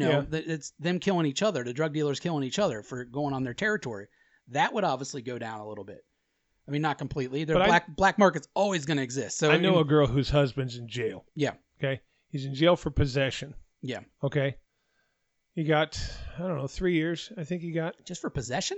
It's them killing each other, the drug dealers killing each other for going on their territory. That would obviously go down a little bit. I mean, not completely. Black market's always going to exist. So I know a girl whose husband's in jail. Yeah. Okay. He's in jail for possession. Yeah. Okay. He got, 3 years, I think he got. Just for possession?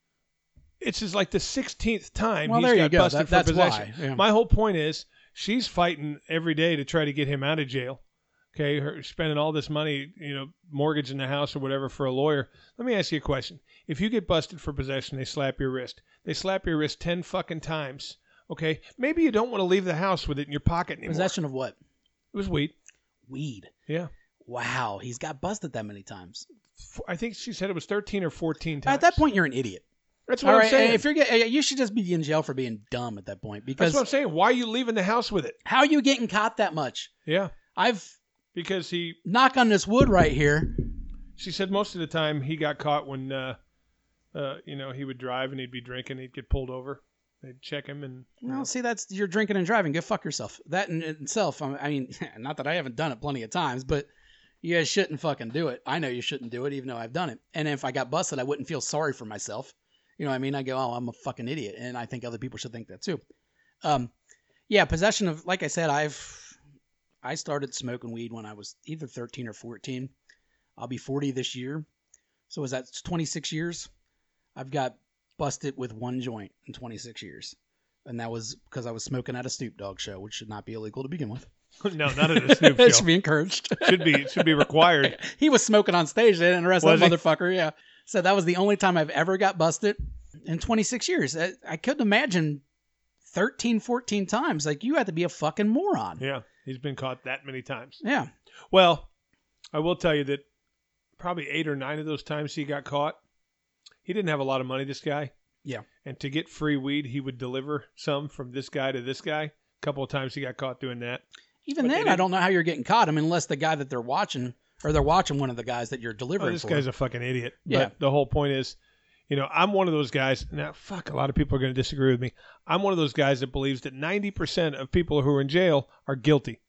It's just like the 16th time he's got busted for possession. Why. Yeah. My whole point is, she's fighting every day to try to get him out of jail. Okay, her spending all this money, mortgaging the house or whatever for a lawyer. Let me ask you a question. If you get busted for possession, they slap your wrist. They slap your wrist 10 fucking times. Okay, maybe you don't want to leave the house with it in your pocket anymore. Possession of what? It was weed. Weed? Yeah. Wow, he's got busted that many times. I think she said it was 13 or 14 times. At that point, you're an idiot. That's what I'm saying. If you should just be in jail for being dumb at that point. Because that's what I'm saying. Why are you leaving the house with it? How are you getting caught that much? Yeah. Because he knock on this wood right here. She said most of the time he got caught when he would drive and he'd be drinking. He'd get pulled over. They'd check him and. Well, see, you're drinking and driving. Go fuck yourself. That in itself. I mean, not that I haven't done it plenty of times, but you guys shouldn't fucking do it. I know you shouldn't do it, even though I've done it. And if I got busted, I wouldn't feel sorry for myself. You know what I mean? I go, oh, I'm a fucking idiot. And I think other people should think that too. Yeah, possession of, like I said, I started smoking weed when I was either 13 or 14. I'll be 40 this year. So is that 26 years? I've got busted with one joint in 26 years. And that was because I was smoking at a Snoop Dogg show, which should not be illegal to begin with. No, not at a Snoop show. It should be encouraged. It should be required. He was smoking on stage. They didn't arrest that motherfucker. Yeah. So that was the only time I've ever got busted in 26 years. I couldn't imagine 13, 14 times. Like, you had to be a fucking moron. Yeah. He's been caught that many times. Yeah. Well, I will tell you that probably 8 or 9 of those times he got caught, he didn't have a lot of money, this guy. Yeah. And to get free weed, he would deliver some from this guy to this guy. A couple of times he got caught doing that. Even then, I don't know how you're getting caught. I mean, unless the guy that they're watching, or they're watching one of the guys that you're delivering this for. Guy's a fucking idiot. Yeah. But the whole point is, I'm one of those guys. Now, a lot of people are going to disagree with me. I'm one of those guys that believes that 90% of people who are in jail are guilty.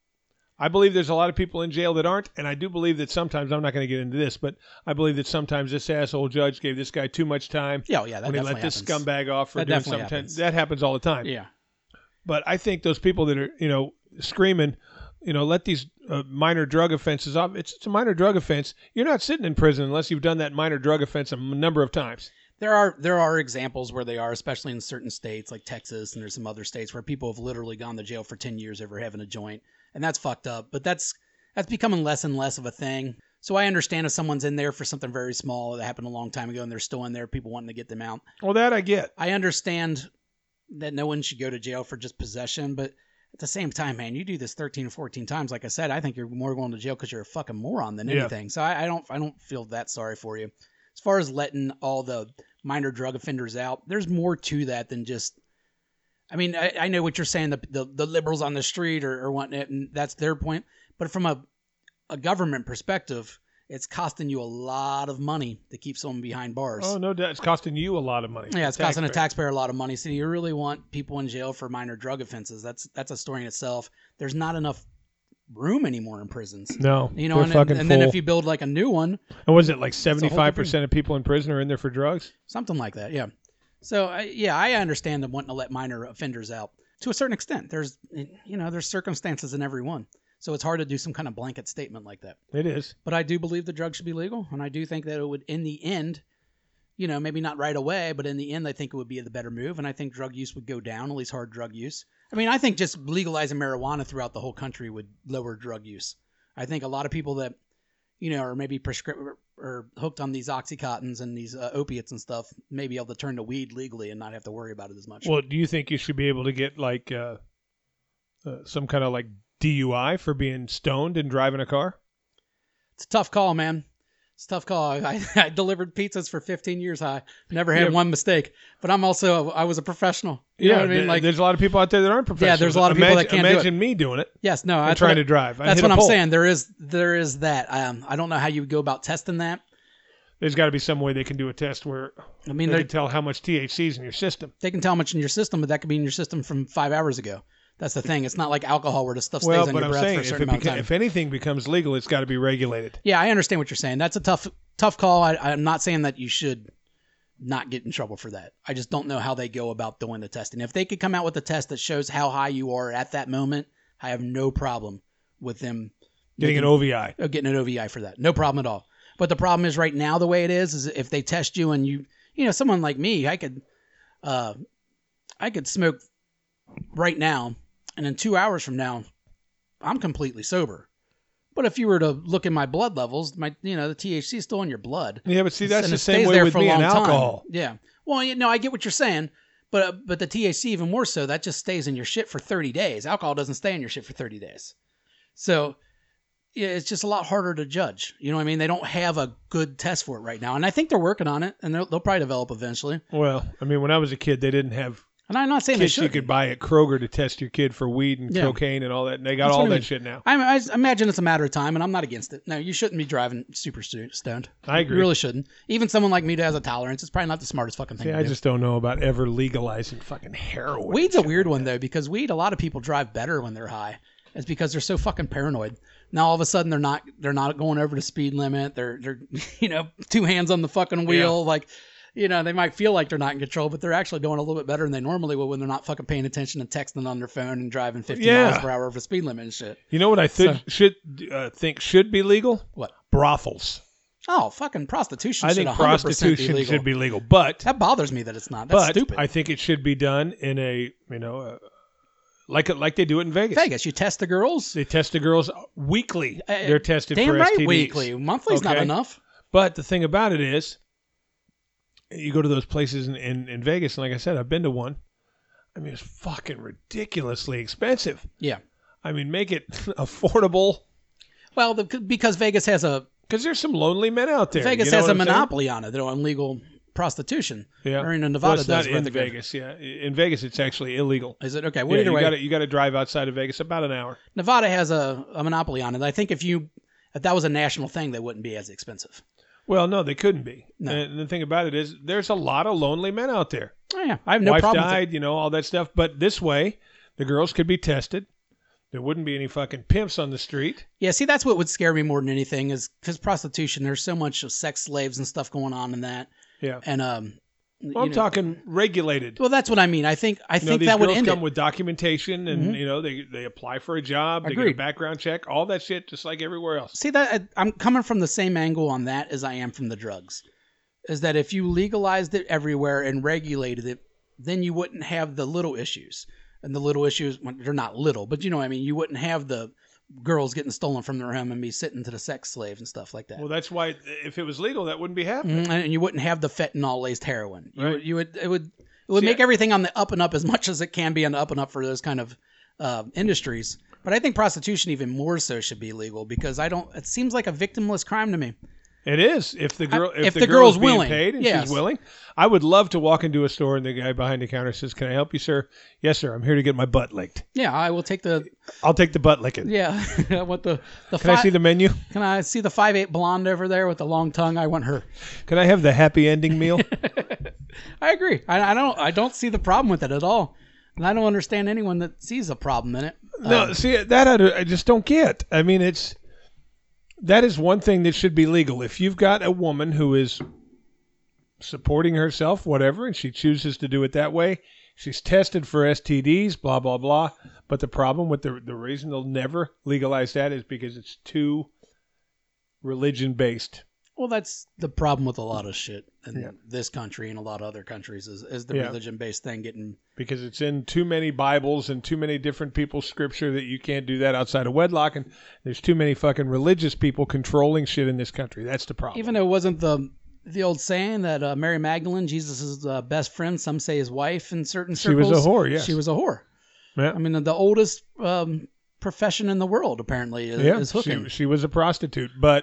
I believe there's a lot of people in jail that aren't, and I do believe that sometimes, I'm not going to get into this, but I believe that sometimes this asshole judge gave this guy too much time. Yeah, that when he let this scumbag off for doing something. That happens all the time. Yeah. But I think those people that are, screaming, let these minor drug offenses off. It's a minor drug offense. You're not sitting in prison unless you've done that minor drug offense a number of times. There are examples where they are, especially in certain states like Texas, and there's some other states where people have literally gone to jail for 10 years over having a joint, and that's fucked up. But that's becoming less and less of a thing. So I understand if someone's in there for something very small that happened a long time ago and they're still in there, people wanting to get them out. Well, that I get. I understand that no one should go to jail for just possession, but at the same time, man, you do this 13 or 14 times. Like I said, I think you're more going to jail because you're a fucking moron than anything. So I don't feel that sorry for you. As far as letting all the minor drug offenders out, there's more to that than just. I mean, I know what you're saying. The liberals on the street or whatnot, and that's their point. But from a government perspective, it's costing you a lot of money to keep someone behind bars. Oh, no doubt. It's costing you a lot of money. Yeah, it's costing a taxpayer a lot of money. So you really want people in jail for minor drug offenses. That's a story in itself. There's not enough room anymore in prisons. No, and then if you build like a new one. And was it like 75% of people in prison are in there for drugs? Something like that, yeah. So, I understand them wanting to let minor offenders out to a certain extent. There's circumstances in every one. So it's hard to do some kind of blanket statement like that. It is. But I do believe the drug should be legal. And I do think that it would, in the end, maybe not right away, but in the end, I think it would be the better move. And I think drug use would go down, at least hard drug use. I mean, I think just legalizing marijuana throughout the whole country would lower drug use. I think a lot of people that, are maybe or hooked on these Oxycontins and these opiates and stuff may be able to turn to weed legally and not have to worry about it as much. Well, do you think you should be able to get like some kind of like DUI for being stoned and driving a car? It's a tough call, man. It's a tough call. I delivered pizzas for 15 years. I never had one mistake, but I was a professional. You know what I mean? Like, there's a lot of people out there that aren't professionals. Yeah, there's a lot of people that can't do it. Imagine me doing it. Yes, no. I'm trying to drive. That's what I'm saying. There is that. I don't know how you would go about testing that. There's got to be some way they can do a test where they can tell how much THC is in your system. They can tell how much in your system, but that could be in your system from 5 hours ago. That's the thing. It's not like alcohol where the stuff stays on your breath for a certain amount of time. If anything becomes legal, it's got to be regulated. Yeah, I understand what you're saying. That's a tough call. I'm not saying that you should not get in trouble for that. I just don't know how they go about doing the testing. If they could come out with a test that shows how high you are at that moment, I have no problem with them getting an OVI. Getting an OVI for that. No problem at all. But the problem is right now the way it is if they test you and someone like me, I could smoke right now. And in 2 hours from now, I'm completely sober. But if you were to look at my blood levels, the THC is still in your blood. Yeah, but see, that's the same way with me and alcohol. Yeah. Well, I get what you're saying, but the THC even more so, that just stays in your shit for 30 days. Alcohol doesn't stay in your shit for 30 days. So it's just a lot harder to judge. You know what I mean? They don't have a good test for it right now. And I think they're working on it, and they'll probably develop eventually. Well, I mean, when I was a kid, they didn't have and I'm not saying kits they should. you could buy at Kroger to test your kid for weed and cocaine and all that. And they got all that shit now. I imagine it's a matter of time, and I'm not against it. No, you shouldn't be driving super stoned. I agree. You really shouldn't. Even someone like me that has a tolerance, it's probably not the smartest fucking thing to do. I just don't know about ever legalizing fucking heroin. Weed's a weird one, though, because weed, a lot of people drive better when they're high. It's because they're so fucking paranoid. Now all of a sudden they're not going over the speed limit. They're two hands on the fucking wheel. Like, they might feel like they're not in control, but they're actually doing a little bit better than they normally would when they're not fucking paying attention and texting on their phone and driving 50 miles per hour over the speed limit and shit. You know what I think should be legal? What? Brothels. Oh, fucking prostitution. I think prostitution should be legal, but that bothers me that it's not. That's stupid. I think it should be done in a like they do it in Vegas. Vegas, you test the girls. They test the girls weekly. They're tested for right, STDs. Weekly. Monthly's not enough. But the thing about it is, you go to those places in Vegas, and like I said, I've been to one. I mean, it's fucking ridiculously expensive. Yeah. I mean, make it affordable. Well, because Vegas has because there's some lonely men out there. Vegas has a monopoly on it. They're on legal prostitution. Yeah. Or in Nevada, it's not in Vegas. Yeah, in Vegas, it's actually illegal. Is it? Okay. Well, either way, you got to drive outside of Vegas about an hour. Nevada has a monopoly on it. I think if that was a national thing, they wouldn't be as expensive. Well, no, they couldn't be. No. And the thing about it is, there's a lot of lonely men out there. Oh, yeah. I have no Wife problem died, with it. all that stuff. But this way, the girls could be tested. There wouldn't be any fucking pimps on the street. Yeah, see, that's what would scare me more than anything is because prostitution, there's so much of sex slaves and stuff going on in that. Yeah. And, I'm talking regulated. Well, that's what I mean. I think these that would girls end come it. with documentation, and they apply for a job. They get a background check, all that shit, just like everywhere else. See, that I'm coming from the same angle on that as I am from the drugs. Is that if you legalized it everywhere and regulated it, then you wouldn't have the little issues. And the little issues, well, they're not little, but you know what I mean. You wouldn't have the girls getting stolen from their home and be sitting to the sex slaves and stuff like that. Well, that's why if it was legal, that wouldn't be happening. And you wouldn't have the fentanyl laced heroin. Right. It would make everything on the up and up as much as it can be on the up and up for those kind of industries. But I think prostitution even more so should be legal because it seems like a victimless crime to me. It is if the girl girl's being willing, paid and yes. she's willing. I would love to walk into a store and the guy behind the counter says, "Can I help you, sir?" "Yes, sir. I'm here to get my butt licked." Yeah, I will take the. I'll take the butt licking. Yeah, I want the. Can I see the menu? Can I see the 5'8" blonde over there with the long tongue? I want her. Can I have the happy ending meal? I agree. I don't see the problem with it at all, and I don't understand anyone that sees a problem in it. No, see that I just don't get. I mean, that is one thing that should be legal. If you've got a woman who is supporting herself, whatever, and she chooses to do it that way, she's tested for STDs, blah, blah, blah. But the problem with the reason they'll never legalize that is because it's too religion-based. Well, that's the problem with a lot of shit in this country and a lot of other countries is the religion-based thing getting... Because it's in too many Bibles and too many different people's scripture that you can't do that outside of wedlock, and there's too many fucking religious people controlling shit in this country. That's the problem. Even though it wasn't the old saying that Mary Magdalene, Jesus' best friend, some say his wife in certain circles. She was a whore, yes. She was a whore. Yeah. I mean, the oldest profession in the world, apparently, is hooking. She was a prostitute, but...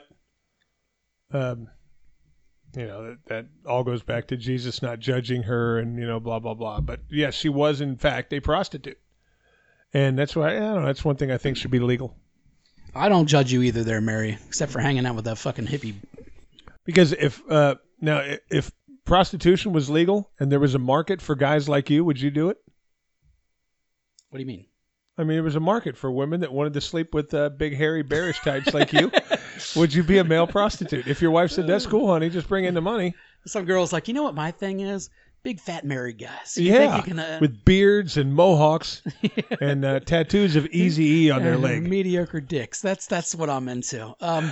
that all goes back to Jesus not judging her and, blah, blah, blah. But yes, she was in fact a prostitute. And that's why, that's one thing I think should be legal. I don't judge you either there, Mary, except for hanging out with that fucking hippie. Because if prostitution was legal and there was a market for guys like you, would you do it? What do you mean? I mean, there was a market for women that wanted to sleep with big, hairy, bearish types like you. Would you be a male prostitute? If your wife said, "That's cool, honey, just bring in the money." Some girl's like, you know what my thing is? Big, fat, married guys. With beards and mohawks and tattoos of Eazy-E on their leg. Mediocre dicks. That's what I'm into.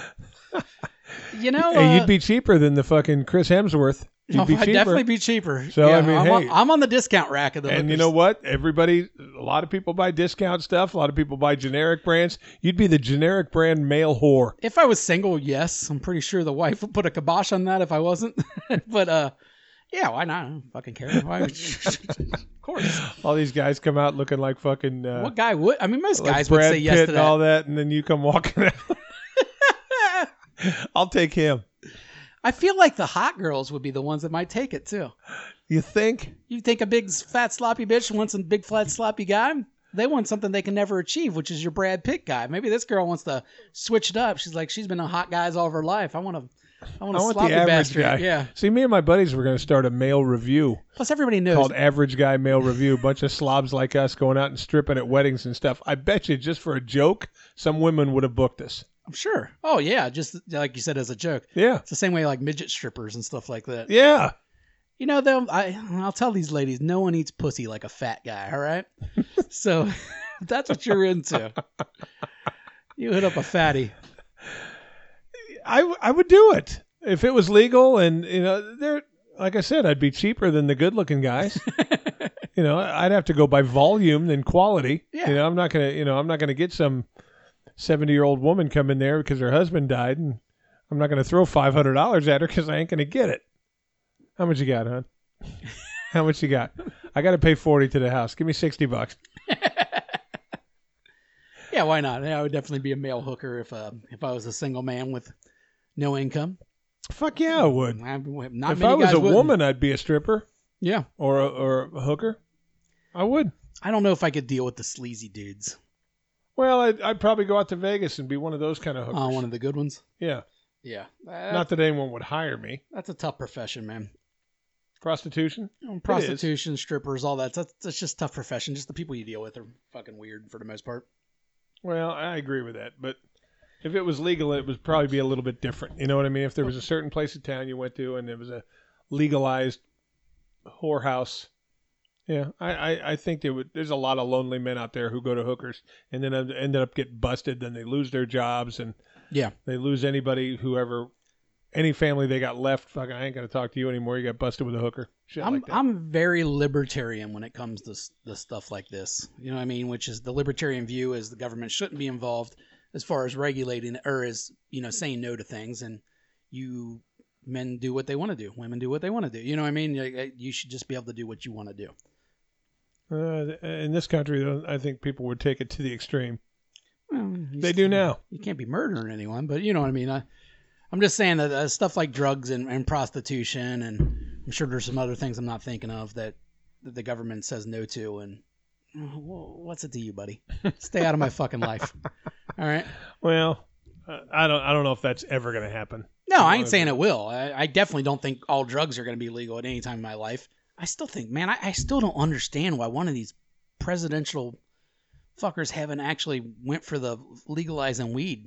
Hey, you'd be cheaper than the fucking Chris Hemsworth. I'd definitely be cheaper. So yeah, I'm on the discount rack of the. And you know what? A lot of people buy discount stuff. A lot of people buy generic brands. You'd be the generic brand male whore. If I was single, yes, I'm pretty sure the wife would put a kibosh on that if I wasn't. But yeah, why not? I don't fucking care. Of course. All these guys come out looking like fucking. What guy would? I mean, most like guys Brad would say yes Pitt to and that. all that, and then you come walking out. I'll take him. I feel like the hot girls would be the ones that might take it too. You think? You think a big fat sloppy bitch wants a big flat sloppy guy? They want something they can never achieve, which is your Brad Pitt guy. Maybe this girl wants to switch it up. She's like, she's been a hot guys all of her life. I want a sloppy the average bastard. guy. Yeah. See, me and my buddies were going to start a male review Plus, everybody knows. called Average Guy Male Review. A bunch of slobs like us going out and stripping at weddings and stuff. I bet you, just for a joke, some women would have booked us. I'm sure. Oh yeah, just like you said as a joke. Yeah. It's the same way like midget strippers and stuff like that. Yeah. You know, though, I'll tell these ladies, no one eats pussy like a fat guy. All right. So if that's what you're into, you hit up a fatty. I would do it if it was legal, and they're like I said, I'd be cheaper than the good-looking guys. I'd have to go by volume than quality. Yeah. I'm not gonna get some 70-year-old woman come in there because her husband died, and I'm not gonna throw $500 at her because I ain't gonna get it. How much you got, hon? How much you got? I got to pay $40 to the house. Give me $60. Yeah, why not? I would definitely be a male hooker if I was a single man with no income. Fuck yeah, I would. Not if many I was guys a wouldn't. woman, I'd be a stripper Yeah. or a hooker. I would. I don't know if I could deal with the sleazy dudes. Well, I'd probably go out to Vegas and be one of those kind of hookers. Oh, one of the good ones? Yeah. Yeah. Not that anyone would hire me. That's a tough profession, man. Prostitution? Prostitution, strippers, all that. That's just tough profession. Just the people you deal with are fucking weird for the most part. Well, I agree with that. But if it was legal, it would probably be a little bit different. You know what I mean? If there was a certain place in town you went to and there was a legalized whorehouse. Yeah, I think there's a lot of lonely men out there who go to hookers and then ended up getting busted. Then they lose their jobs and yeah, they lose any family they got left. Fucking, I ain't gonna talk to you anymore. You got busted with a hooker. Shit like that. I'm very libertarian when it comes to the stuff like this. You know what I mean? Which is the libertarian view is the government shouldn't be involved as far as regulating or as saying no to things, and men do what they want to do, women do what they want to do. You know what I mean? You should just be able to do what you want to do. In this country, though, I think people would take it to the extreme. Well, they do now. You can't be murdering anyone, but you know what I mean. I'm just saying that stuff like drugs and prostitution, and I'm sure there's some other things I'm not thinking of that the government says no to. And what's it to you, buddy? Stay out of my fucking life. All right. Well, I don't know if that's ever going to happen. No, I ain't saying it will. I definitely don't think all drugs are going to be legal at any time in my life. I still think, man, I still don't understand why one of these presidential fuckers haven't actually went for the legalizing weed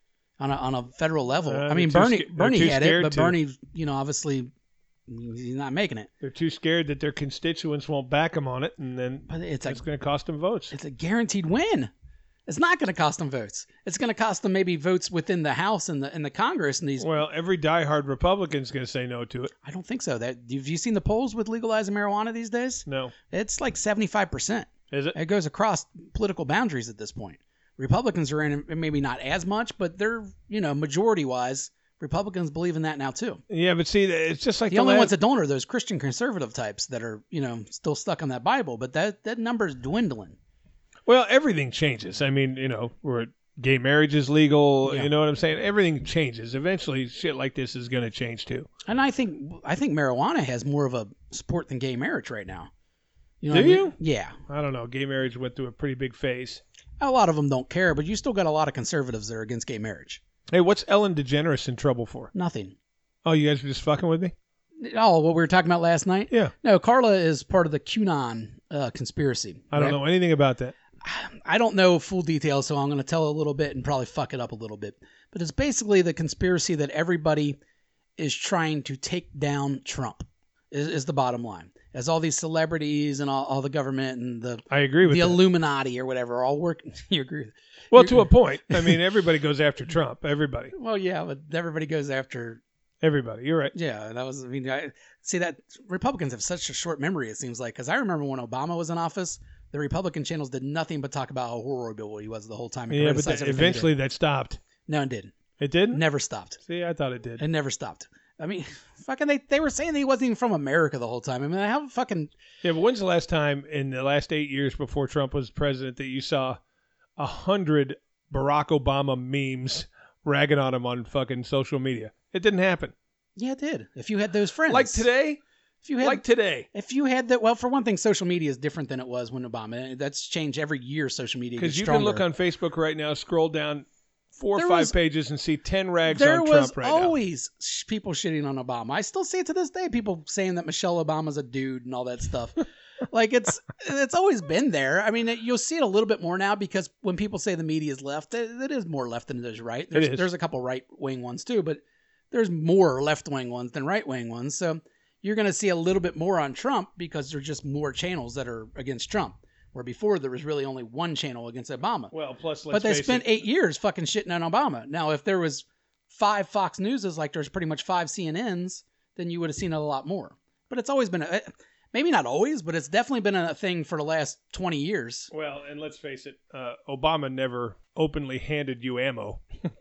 on a federal level. I mean, Bernie had it, but Bernie, obviously he's not making it. They're too scared that their constituents won't back them on it, and then it's going to cost them votes. It's a guaranteed win. It's not going to cost them votes. It's going to cost them maybe votes within the House and the Congress and these. Well, every diehard Republican is going to say no to it. I don't think so. Have you seen the polls with legalizing marijuana these days? No. It's like 75%. Is it? It goes across political boundaries at this point. Republicans are in, maybe not as much, but they're, majority wise, Republicans believe in that now too. Yeah, but see, it's just like the only ones that don't are those Christian conservative types that are, still stuck on that Bible. But that number is dwindling. Well, everything changes. I mean, where gay marriage is legal, Yeah. You know what I'm saying? Everything changes. Eventually, shit like this is going to change too. And I think marijuana has more of a support than gay marriage right now. Do you? Yeah. I don't know. Gay marriage went through a pretty big phase. A lot of them don't care, but you still got a lot of conservatives that are against gay marriage. Hey, what's Ellen DeGeneres in trouble for? Nothing. Oh, you guys were just fucking with me? Oh, what we were talking about last night? Yeah. No, Carla is part of the QAnon conspiracy. I don't know anything about that. I don't know full details, so I'm going to tell a little bit and probably fuck it up a little bit. But it's basically the conspiracy that everybody is trying to take down Trump is the bottom line. As all these celebrities and all the government and I agree with the that. Illuminati or whatever are all working. You agree? Well, to a point. I mean, everybody goes after Trump. Everybody. Well, yeah, but everybody goes after everybody. You're right. Yeah, I see that Republicans have such a short memory, it seems like, because I remember when Obama was in office, the Republican channels did nothing but talk about how horrible he was the whole time. Yeah, but eventually that stopped. No, it didn't. It didn't? Never stopped. See, I thought it did. It never stopped. I mean, fucking, they were saying that he wasn't even from America the whole time. I mean, how fucking... Yeah, but when's the last time in the last 8 years before Trump was president that you saw 100 Barack Obama memes ragging on him on fucking social media. It didn't happen. Yeah, it did. If you had those friends. Like today? If you had, If you had that, well, for one thing, social media is different than it was when Obama. That's changed every year. Social media gets stronger. Because you can look on Facebook right now, scroll down 4 or 5 pages and see 10 rags on Trump right now. There was always people shitting on Obama. I still see it to this day. People saying that Michelle Obama's a dude and all that stuff. Like it's always been there. I mean, you'll see it a little bit more now because when people say the media is left, it is more left than it is right. There's a couple right-wing ones too, but there's more left-wing ones than right-wing ones. So you're going to see a little bit more on Trump because there's just more channels that are against Trump. Where before there was really only one channel against Obama. Well, plus but they spent 8 years fucking shitting on Obama. Now, if there was 5 Fox Newses, like there's pretty much 5 CNNs, then you would have seen it a lot more. But it's always been maybe not always, but it's definitely been a thing for the last 20 years. Well, and let's face it, Obama never openly handed you ammo.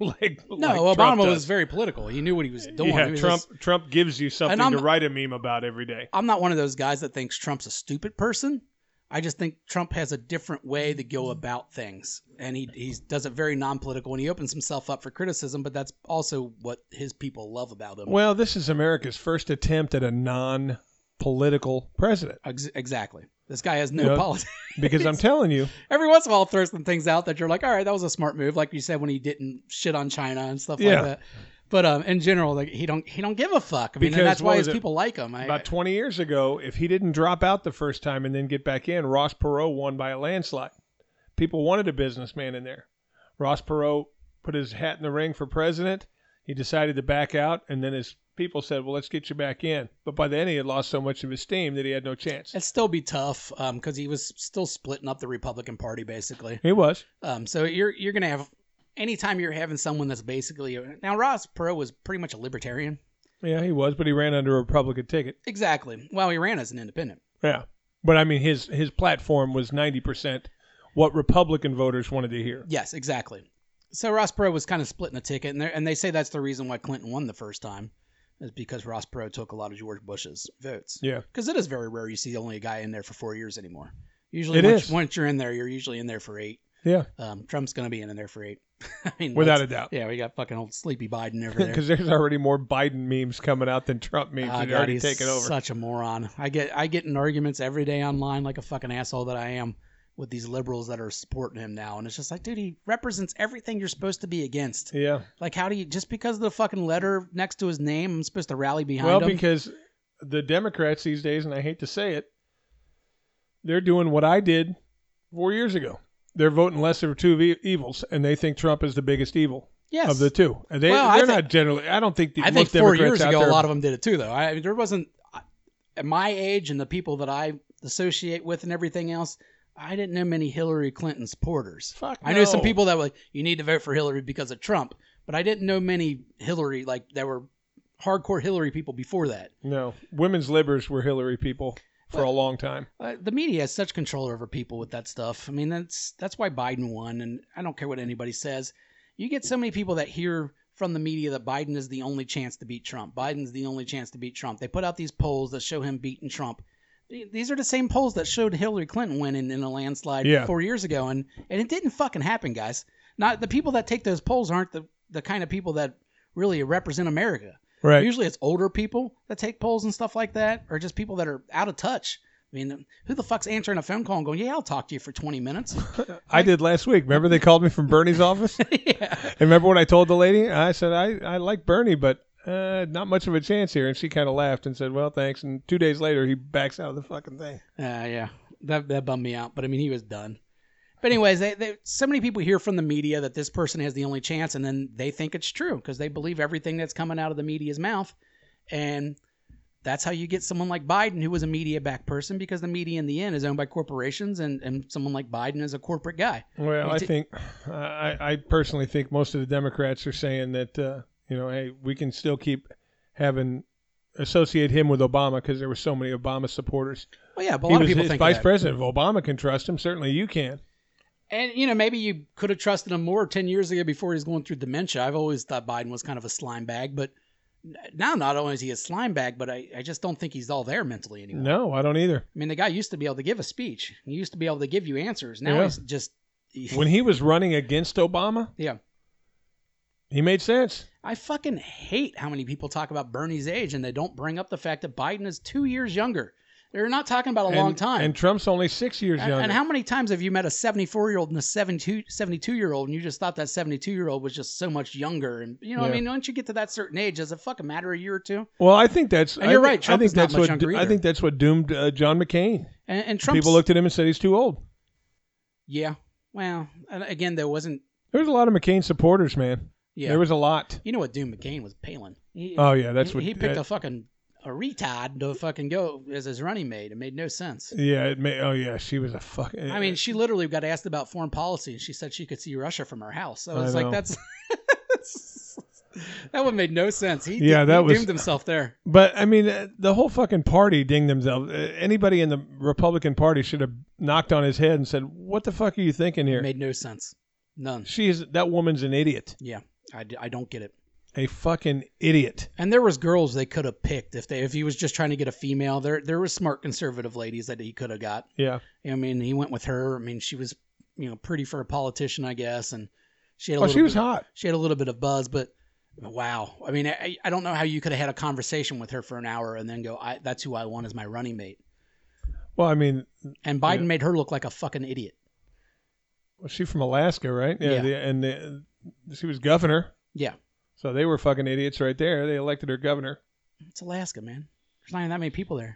Obama was very political. He knew what he was doing. Yeah, Trump gives you something to write a meme about every day. I'm not one of those guys that thinks Trump's a stupid person. I just think Trump has a different way to go about things, and he does it very non-political, and he opens himself up for criticism, but that's also what his people love about him. Well, this is America's first attempt at a non-political president. Exactly. This guy has no politics. Because I'm telling you. Every once in a while, throw some things out that you're like, all right, that was a smart move, like you said when he didn't shit on China and stuff like that. But in general, like he don't give a fuck. I mean, and that's why his people like him. About 20 years ago, if he didn't drop out the first time and then get back in, Ross Perot won by a landslide. People wanted a businessman in there. Ross Perot put his hat in the ring for president. He decided to back out, and then his people said, well, let's get you back in. But by then, he had lost so much of his steam that he had no chance. It'd still be tough because he was still splitting up the Republican Party, basically. He was. So you're going to have... Anytime you're having someone that's basically... Now, Ross Perot was pretty much a libertarian. Yeah, he was, but he ran under a Republican ticket. Exactly. Well, he ran as an independent. Yeah. But, I mean, his platform was 90% what Republican voters wanted to hear. Yes, exactly. So Ross Perot was kind of splitting a ticket, and they say that's the reason why Clinton won the first time, is because Ross Perot took a lot of George Bush's votes. Yeah. Because it is very rare you see only a guy in there for 4 years anymore. Usually, once you're in there, you're usually in there for 8. Yeah. Trump's going to be in there for 8. I mean, without a doubt. Yeah, we got fucking old sleepy Biden over there. Because there's already more Biden memes coming out than Trump memes. He's already taken over. Such a moron. I get in arguments every day online like a fucking asshole that I am with these liberals that are supporting him now, and it's just like, dude, he represents everything you're supposed to be against. Yeah. Like, how do you just because of the fucking letter next to his name, I'm supposed to rally behind him? Well, because the Democrats these days, and I hate to say it, they're doing what I did 4 years ago. They're voting lesser of two evils, and they think Trump is the biggest evil of the two. And they're not generally. I don't think. I think 4 years ago, a lot of them did it too, though. I mean, there wasn't at my age and the people that I associate with and everything else. I didn't know many Hillary Clinton supporters. I knew some people that were like, you need to vote for Hillary because of Trump, but I didn't know many Hillary that were hardcore Hillary people before that. No, women's libbers were Hillary people. For a long time. The media has such control over people with that stuff. I mean, that's why Biden won, and I don't care what anybody says. You get so many people that hear from the media that Biden is the only chance to beat Trump. Biden's the only chance to beat Trump. They put out these polls that show him beating Trump. These are the same polls that showed Hillary Clinton winning in a landslide 4 years ago, and it didn't fucking happen, guys. Not the people that take those polls aren't the kind of people that really represent America. Right. Usually it's older people that take polls and stuff like that, or just people that are out of touch. I mean, who the fuck's answering a phone call and going, yeah, I'll talk to you for 20 minutes? I did last week. Remember they called me from Bernie's office? Yeah. And remember when I told the lady? I said, I like Bernie, but not much of a chance here. And she kind of laughed and said, well, thanks. And 2 days later, he backs out of the fucking thing. Yeah. That bummed me out. But, I mean, he was done. But anyways, so many people hear from the media that this person has the only chance, and then they think it's true because they believe everything that's coming out of the media's mouth. And that's how you get someone like Biden, who was a media-backed person, because the media in the end is owned by corporations, and someone like Biden is a corporate guy. Well, I personally think most of the Democrats are saying that, hey, we can still keep associate him with Obama because there were so many Obama supporters. Well, yeah, but a lot of people think vice president. If Obama can trust him, certainly you can. And, maybe you could have trusted him more 10 years ago before he was going through dementia. I've always thought Biden was kind of a slime bag, but now not only is he a slime bag, but I just don't think he's all there mentally anymore. No, I don't either. I mean, the guy used to be able to give a speech. He used to be able to give you answers. Now he's just... When he was running against Obama... Yeah. He made sense. I fucking hate how many people talk about Bernie's age and they don't bring up the fact that Biden is 2 years younger. They're not talking about a long time. And Trump's only 6 years younger. And how many times have you met a 74-year-old and a 72-year-old and you just thought that 72-year-old was just so much younger? And you know, I mean, once you get to that certain age, does it fucking matter a year or two? Well, I think that's. And you're right. Trump is not much younger either. I think that's what doomed John McCain. And Trump's, people looked at him and said he's too old. Yeah. Well, again, there was a lot of McCain supporters, man. Yeah. There was a lot. You know what doomed McCain was? Palin. He picked a retard to fucking go as his running mate. It made no sense. Yeah, she was a fucking. I mean, she literally got asked about foreign policy, and she said she could see Russia from her house. So I was like, that's that one made no sense. He doomed himself there. But I mean, the whole fucking party dinged themselves. Anybody in the Republican Party should have knocked on his head and said, "What the fuck are you thinking here?" It made no sense. None. That woman's an idiot. Yeah, I don't get it. A fucking idiot. And there was girls they could have picked if he was just trying to get a female. There were smart conservative ladies that he could have got. Yeah. I mean, he went with her. I mean, she was, pretty for a politician, I guess, and she had she was hot. She had a little bit of buzz, but wow. I mean, I don't know how you could have had a conversation with her for an hour and then go, that's who I want as my running mate. Well, I mean, and Biden made her look like a fucking idiot. Well, she's from Alaska, right? Yeah. She was governor. Yeah. So they were fucking idiots right there. They elected her governor. It's Alaska, man. There's not even that many people there.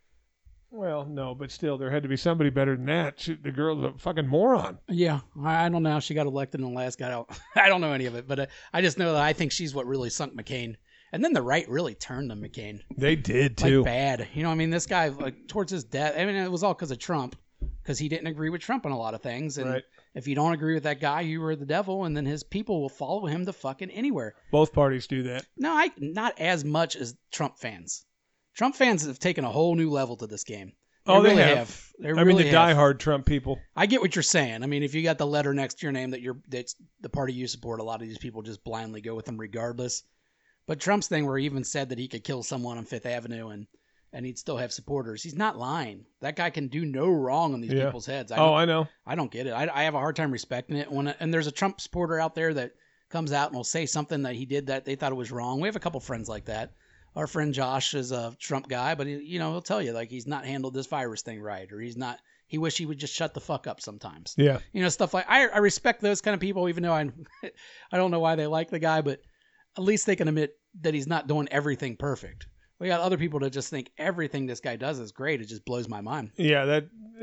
Well, no, but still, there had to be somebody better than that. The girl's a fucking moron. Yeah, I don't know how she got elected in Alaska. I don't know any of it, but I just know that I think she's what really sunk McCain. And then the right really turned on McCain. They did, too. Like bad. I mean, this guy, towards his death, I mean, it was all because of Trump, because he didn't agree with Trump on a lot of things. And if you don't agree with that guy, you were the devil, and then his people will follow him to fucking anywhere. Both parties do that. No, not as much as Trump fans. Trump fans have taken a whole new level to this game. They have. They diehard Trump people. I get what you're saying. I mean, if you got the letter next to your name that's the party you support, a lot of these people just blindly go with them regardless. But Trump's thing where he even said that he could kill someone on Fifth Avenue and he'd still have supporters. He's not lying. That guy can do no wrong on these people's heads. I know. I don't get it. I have a hard time respecting it. And there's a Trump supporter out there that comes out and will say something that he did that they thought it was wrong. We have a couple friends like that. Our friend Josh is a Trump guy, but he'll tell you like he's not handled this virus thing right, or he wish he would just shut the fuck up sometimes. Yeah. Stuff like I respect those kind of people, even though I don't know why they like the guy, but at least they can admit that he's not doing everything perfect. We got other people that just think everything this guy does is great. It just blows my mind. Yeah,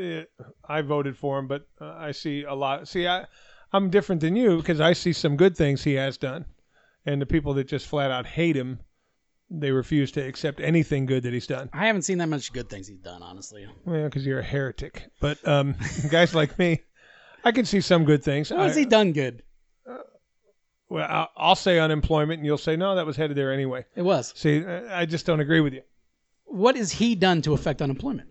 I voted for him, but I see a lot. See, I'm different than you because I see some good things he has done, and the people that just flat out hate him, they refuse to accept anything good that he's done. I haven't seen that much good things he's done, honestly. Well, because you're a heretic. But guys like me, I can see some good things. What has he done good? Well, I'll say unemployment, and you'll say, no, that was headed there anyway. It was. See, I just don't agree with you. What has he done to affect unemployment?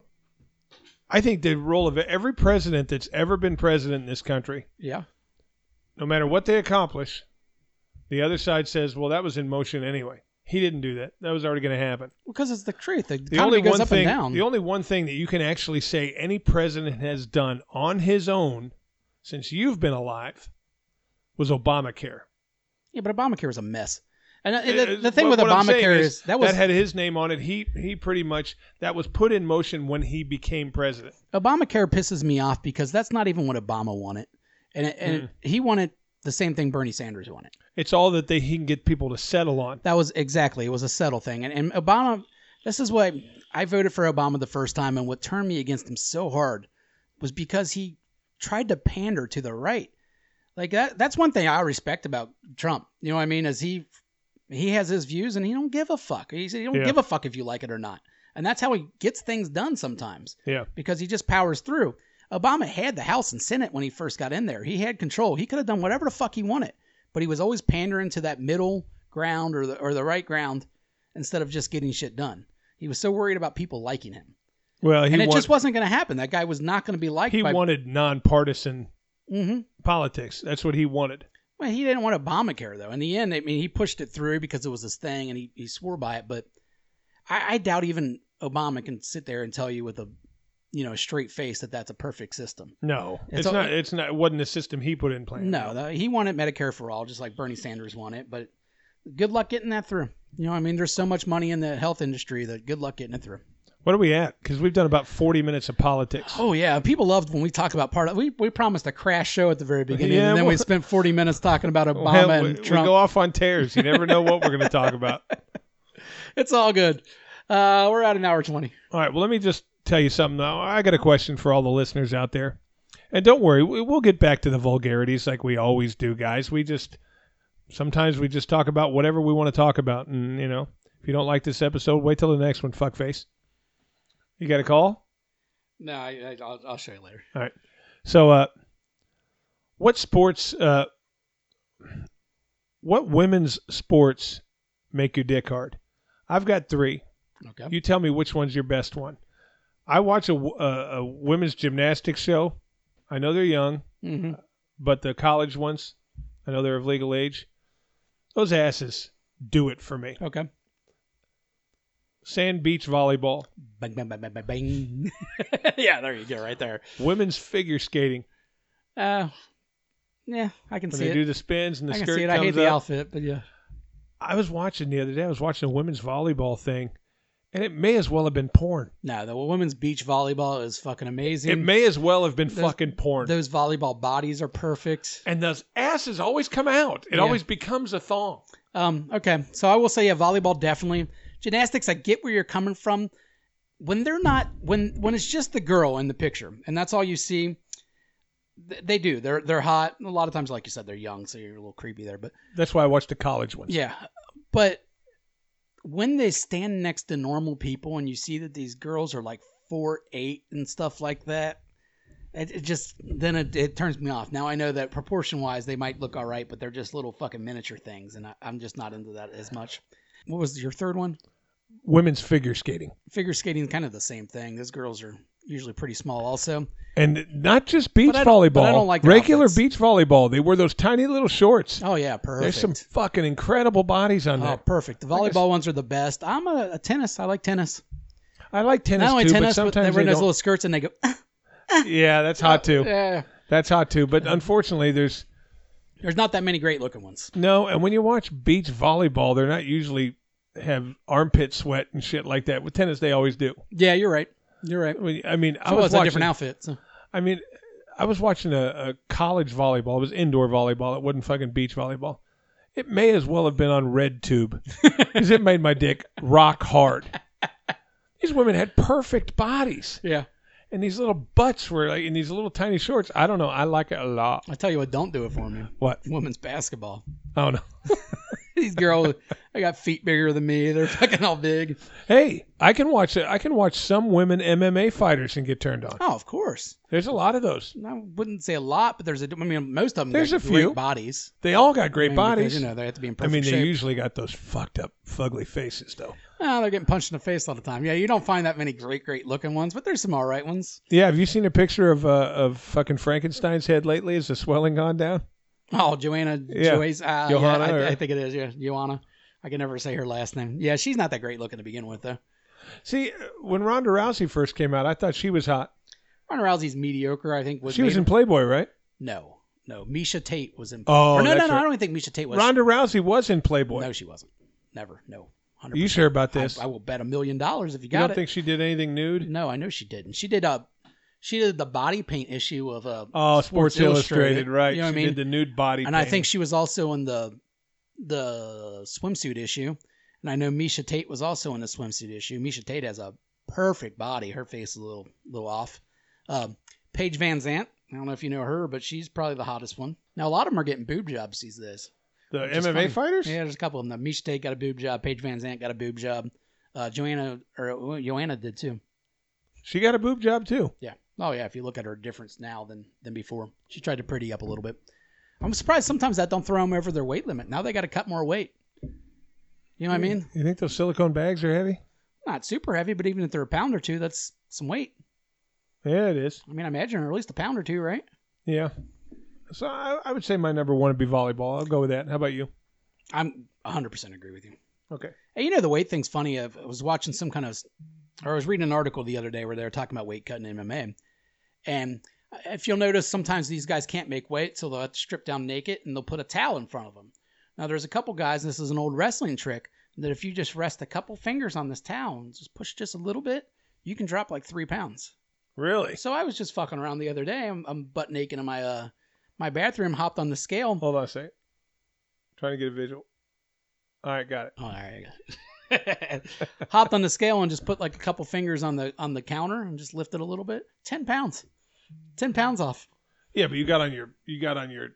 I think the role of every president that's ever been president in this country, no matter what they accomplish, the other side says, well, that was in motion anyway. He didn't do that. That was already going to happen. Because it's the truth. The economy goes up and down. The only one thing that you can actually say any president has done on his own since you've been alive was Obamacare. Yeah, but Obamacare was a mess. And the thing with Obamacare is that had his name on it. He pretty much, that was put in motion when he became president. Obamacare pisses me off because that's not even what Obama wanted. And he wanted the same thing Bernie Sanders wanted. It's all that he can get people to settle on. That was exactly. It was a settle thing. And Obama, this is why I voted for Obama the first time. And what turned me against him so hard was because he tried to pander to the right. Like that's one thing I respect about Trump. You know what I mean? Is he has his views and he don't give a fuck. He said he don't give a fuck if you like it or not. And that's how he gets things done sometimes. Yeah. Because he just powers through. Obama had the House and Senate when he first got in there. He had control. He could have done whatever the fuck he wanted. But he was always pandering to that middle ground or the right ground instead of just getting shit done. He was so worried about people liking him. Well, it just wasn't going to happen. That guy was not going to be liked. He wanted nonpartisan politics. That's what he wanted. Well, he didn't want Obamacare, though. In the end, I mean, he pushed it through because it was his thing, and he swore by it. But I doubt even Obama can sit there and tell you with a a straight face that's a perfect system. No, it's not. It's not. It wasn't the system he put in place. No, he wanted Medicare for all, just like Bernie Sanders wanted. But good luck getting that through. There's so much money in the health industry that good luck getting it through. What are we at? Because we've done about 40 minutes of politics. Oh, yeah. People loved when we talk about we promised a crash show at the very beginning, and then we spent 40 minutes talking about Obama and Trump. We go off on tears. You never know what we're going to talk about. It's all good. We're at an hour 20. All right. Well, let me just tell you something, though. I got a question for all the listeners out there. And don't worry. We'll get back to the vulgarities like we always do, guys. Sometimes we just talk about whatever we want to talk about. And, if you don't like this episode, wait till the next one, fuckface. You got a call? No, I'll show you later. All right. So, what women's sports make your dick hard? I've got 3. Okay. You tell me which one's your best one. I watch a women's gymnastics show. I know they're young, but the college ones, I know they're of legal age. Those asses do it for me. Okay. Sand beach volleyball. Bang, bang, bang, bang, bang, bang. Yeah, there you go, right there. Women's figure skating. Yeah, I can see it. When they do the spins and the skirt comes up. I hate the outfit, but yeah. I was watching the other day. I was watching a women's volleyball thing, and it may as well have been porn. No, the women's beach volleyball is fucking amazing. It may as well have been fucking porn. Those volleyball bodies are perfect. And those asses always come out. It always becomes a thong. Okay, so I will say, volleyball definitely. Gymnastics, I get where you're coming from. When they're not, when it's just the girl in the picture, and that's all you see, they do. They're hot. A lot of times, like you said, they're young, so you're a little creepy there. But that's why I watched the college ones. Yeah, but when they stand next to normal people and you see that these girls are like 4'8" and stuff like that, it turns me off. Now I know that proportion wise they might look all right, but they're just little fucking miniature things, and I'm just not into that as much. What was your third one? Women's figure skating. Figure skating is kind of the same thing. Those girls are usually pretty small also. And not just beach volleyball. But I don't like regular outfits. Beach volleyball. They wear those tiny little shorts. Oh, yeah, perfect. There's some fucking incredible bodies on there. Oh, perfect. The volleyball ones are the best. I'm a tennis. I like tennis. I like tennis, not only too, tennis, but sometimes they wear those little skirts and they go... Yeah, that's hot, too. Yeah. That's hot, too. But unfortunately, there's not that many great-looking ones. No, and when you watch beach volleyball, they're not usually have armpit sweat and shit like that. With tennis, they always do. Yeah, you're right. You're right. I mean, I was watching a different outfit. So. I mean, I was watching a college volleyball. It was indoor volleyball. It wasn't fucking beach volleyball. It may as well have been on RedTube because it made my dick rock hard. These women had perfect bodies. Yeah. And these little butts were like in these little tiny shorts. I don't know. I like it a lot. I tell you what, don't do it for me. What? Women's basketball. Oh, no. These girls, they got feet bigger than me. They're fucking all big. Hey, I can watch it. I can watch some women MMA fighters and get turned on. Oh, of course. There's a lot of those. I wouldn't say a lot, but most of them there's got a few great bodies. They all got great bodies. Because, they have to be in perfect shape. They usually got those fucked up, fugly faces, though. Oh, they're getting punched in the face all the time. Yeah, you don't find that many great looking ones, but there's some all right ones. Yeah, have you seen a picture of fucking Frankenstein's head lately? Has the swelling gone down? Oh, Joanna. Yeah. Johanna. Yeah, I think it is. Yeah, Joanna. I can never say her last name. Yeah, she's not that great looking to begin with, though. See, when Ronda Rousey first came out, I thought she was hot. Ronda Rousey's mediocre, I think. She was in Playboy, right? No. Misha Tate was in Playboy. Oh, no, right. I don't think Misha Tate was. Ronda Rousey was in Playboy. No, she wasn't. Never. No. 100%. Are you sure about this? I will bet $1 million if you got it. You don't think she did anything nude? No, I know she didn't. She did the body paint issue of Sports Illustrated, right? You know what I mean? She did the nude body and paint. I think she was also in the swimsuit issue. And I know Misha Tate was also in the swimsuit issue. Misha Tate has a perfect body. Her face is a little off. Paige Van Zandt. I don't know if you know her, but she's probably the hottest one. Now, a lot of them are getting boob jobs these days. The MMA fighters? Yeah, there's a couple of them. Misha Tate got a boob job. Paige Van Zandt got a boob job. Joanna did too. She got a boob job too? Yeah. Oh, yeah. If you look at her difference now than before. She tried to pretty up a little bit. I'm surprised sometimes that don't throw them over their weight limit. Now they got to cut more weight. You know what I mean? You think those silicone bags are heavy? Not super heavy, but even if they're a pound or two, that's some weight. Yeah, it is. I mean, I imagine at least a pound or two, right? Yeah. So I would say my number one would be volleyball. I'll go with that. How about you? I'm 100% agree with you. Okay. Hey, the weight thing's funny. I was watching some kind of Or I was reading an article the other day where they were talking about weight cutting in MMA. And if you'll notice, sometimes these guys can't make weight, so they'll have to strip down naked and they'll put a towel in front of them. Now, there's a couple guys, this is an old wrestling trick, that if you just rest a couple fingers on this towel and just push just a little bit, you can drop like 3 pounds. Really? So I was just fucking around the other day. I'm butt naked in my bathroom, hopped on the scale. Hold on a second. Trying to get a visual. All right, got it. Oh, all right, I got it. Hopped on the scale and just put like a couple fingers on the counter and just lifted a little bit. 10 pounds. 10 pounds off. Yeah, but you got on your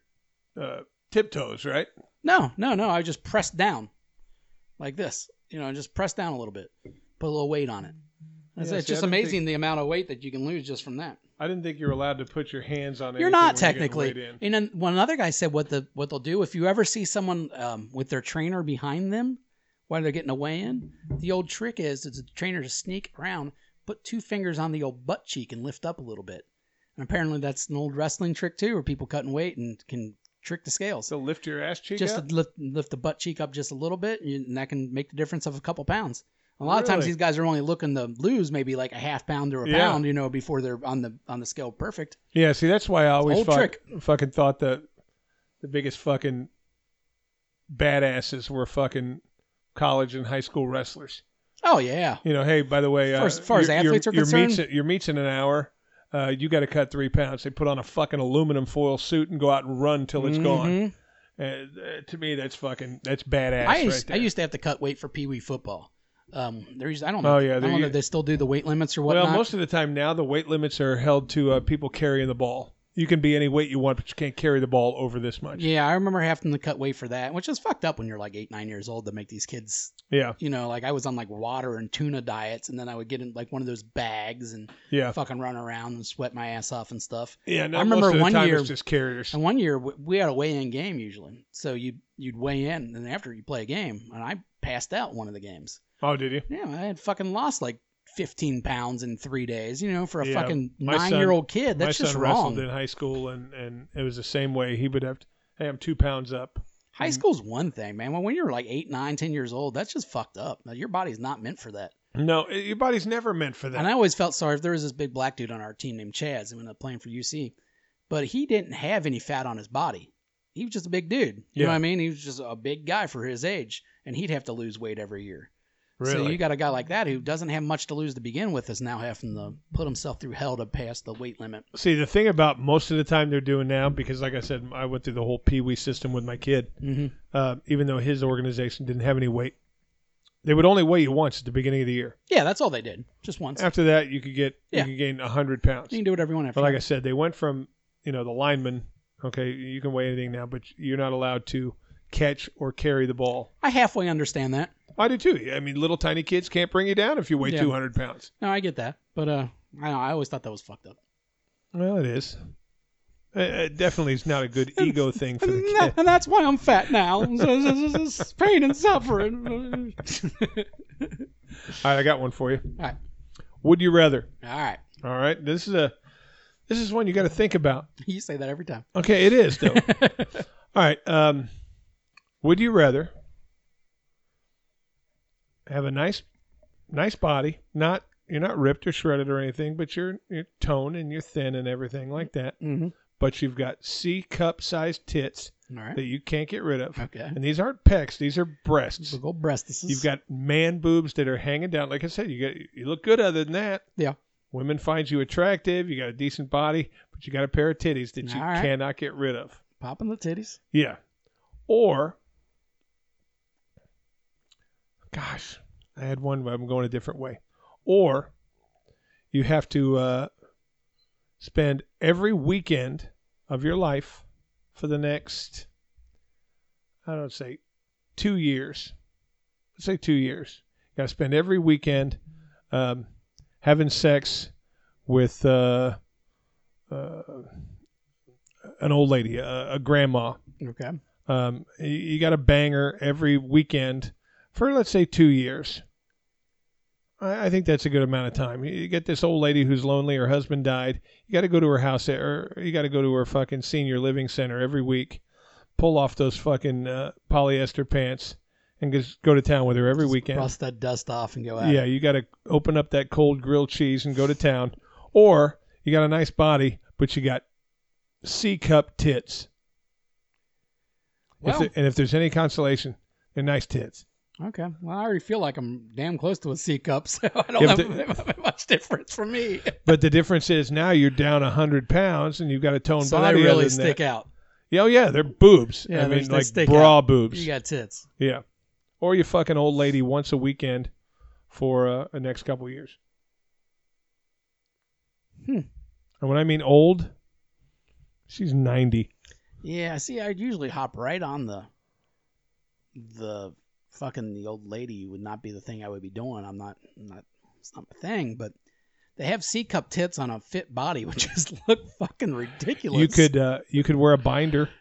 tiptoes, right? No. I just pressed down like this. Just press down a little bit. Put a little weight on it. It's just amazing the amount of weight that you can lose just from that. I didn't think you were allowed to put your hands on it. You're not technically. And then one other guy said what they'll do if you ever see someone with their trainer behind them while they're getting a weigh-in, the old trick is the trainer to sneak around, put 2 fingers on the old butt cheek and lift up a little bit. And apparently that's an old wrestling trick too, where people cutting weight and can trick the scales. So lift your ass cheek just up? to lift the butt cheek up just a little bit, and that can make the difference of a couple pounds. A lot of times these guys are only looking to lose maybe like a half pound or a pound, before they're on the scale perfect. Yeah, see, that's why I always fucking thought that the biggest fucking badasses were fucking college and high school wrestlers. Oh, yeah. Hey, by the way, as far as athletes are concerned, your meet's in an hour. You got to cut 3 pounds. They put on a fucking aluminum foil suit and go out and run till it's gone. To me, that's badass right there. I used to have to cut weight for Pee Wee football. I don't know. I don't know if they still do the weight limits or whatnot. Well, most of the time now the weight limits are held to people carrying the ball. You can be any weight you want, but you can't carry the ball over this much. Yeah, I remember having to cut weight for that, which is fucked up when you're like 8, 9 years old to make these kids. Yeah. Like I was on like water and tuna diets, and then I would get in like one of those bags and fucking run around and sweat my ass off and stuff. Yeah, no, I remember one year it's just carriers. And one year we had a weigh-in game usually, so you'd weigh in, and after you play a game, and I passed out one of the games. Oh, did you? Yeah, I had fucking lost like 15 pounds in 3 days, for a fucking 9-year-old kid. That's just wrong. My son wrestled in high school, and it was the same way. He would have to, hey, I'm 2 pounds up. High school's one thing, man. When you're like 8, 9, 10 years old, that's just fucked up. Now, your body's not meant for that. No, your body's never meant for that. And I always felt sorry if there was this big black dude on our team named Chaz who ended up playing for UC, but he didn't have any fat on his body. He was just a big dude. You know what I mean? He was just a big guy for his age, and he'd have to lose weight every year. Really? So you got a guy like that who doesn't have much to lose to begin with is now having to put himself through hell to pass the weight limit. See, the thing about most of the time they're doing now, because like I said, I went through the whole Pee Wee system with my kid, even though his organization didn't have any weight. They would only weigh you once at the beginning of the year. Yeah, that's all they did. Just once. After that, you could gain 100 pounds. You can do whatever you want after But like I said, they went from, the lineman, okay, you can weigh anything now, but you're not allowed to catch or carry the ball. I halfway understand that. I do too. I mean, little tiny kids can't bring you down if you weigh 200 pounds. No, I get that. But I always thought that was fucked up. Well, it is. It definitely is not a good ego thing for the kid. And that's why I'm fat now. Pain and suffering. All right, I got one for you. All right. Would you rather? All right. This is one you got to think about. You say that every time. Okay, it is though. All right. Would you rather have a nice body? You're not ripped or shredded or anything, but you're toned and you're thin and everything like that. Mm-hmm. But you've got C-cup sized tits that you can't get rid of. Okay. And these aren't pecs; these are breasts. Big old breasts. You've got man boobs that are hanging down. Like I said, you look good. Other than that, yeah. Women find you attractive. You got a decent body, but you got a pair of titties that you cannot get rid of. Popping the titties. Yeah. Or, gosh, I had one, but I'm going a different way. Or you have to spend every weekend of your life for the next, 2 years. Let's say 2 years. You got to spend every weekend having sex with an old lady, a grandma. Okay. You got to bang her every weekend for, let's say, 2 years. I think that's a good amount of time. You get this old lady who's lonely, her husband died. You got to go to her house, or you got to go to her fucking senior living center every week, pull off those fucking polyester pants, and just go to town with her every weekend. Rust that dust off and go out. Yeah, you got to open up that cold grilled cheese and go to town. Or you got a nice body, but you got C-cup tits. Well, if there's any consolation, they're nice tits. Okay. Well, I already feel like I'm damn close to a C-cup, so I don't have much difference from me. But the difference is now you're down 100 pounds and you've got a toned so body. They really stick out. Yeah, oh yeah, they're boobs. Yeah, I mean, they like stick bra out. boobs. You got tits. Yeah. Or you fuck an old lady once a weekend for the next couple of years. And when I mean old, she's 90. Yeah, see, I'd usually hop right on the fucking the old lady would not be the thing I would be doing. I'm not it's not my thing, but they have C-cup tits on a fit body, which just look fucking ridiculous. You could wear a binder.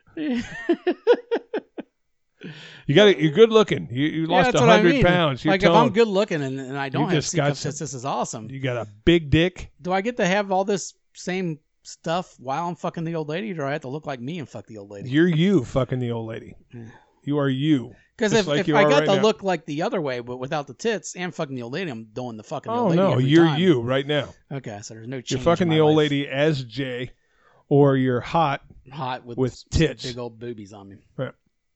You're good looking. You lost 100 pounds. You're like toned. if I'm good looking and I don't have C-cup tits, this is awesome. You got a big dick. Do I get to have all this same stuff while I'm fucking the old lady, or do I have to look like me and fuck the old lady? You're you fucking the old lady. You are you. Because if I got to look like the other way, but without the tits and fucking the old lady, I'm doing the fucking the old lady. Oh, no, you're you right now. Okay, so there's no change. You're fucking the old lady as Jay, or you're hot with tits. Big old boobies on me. Right.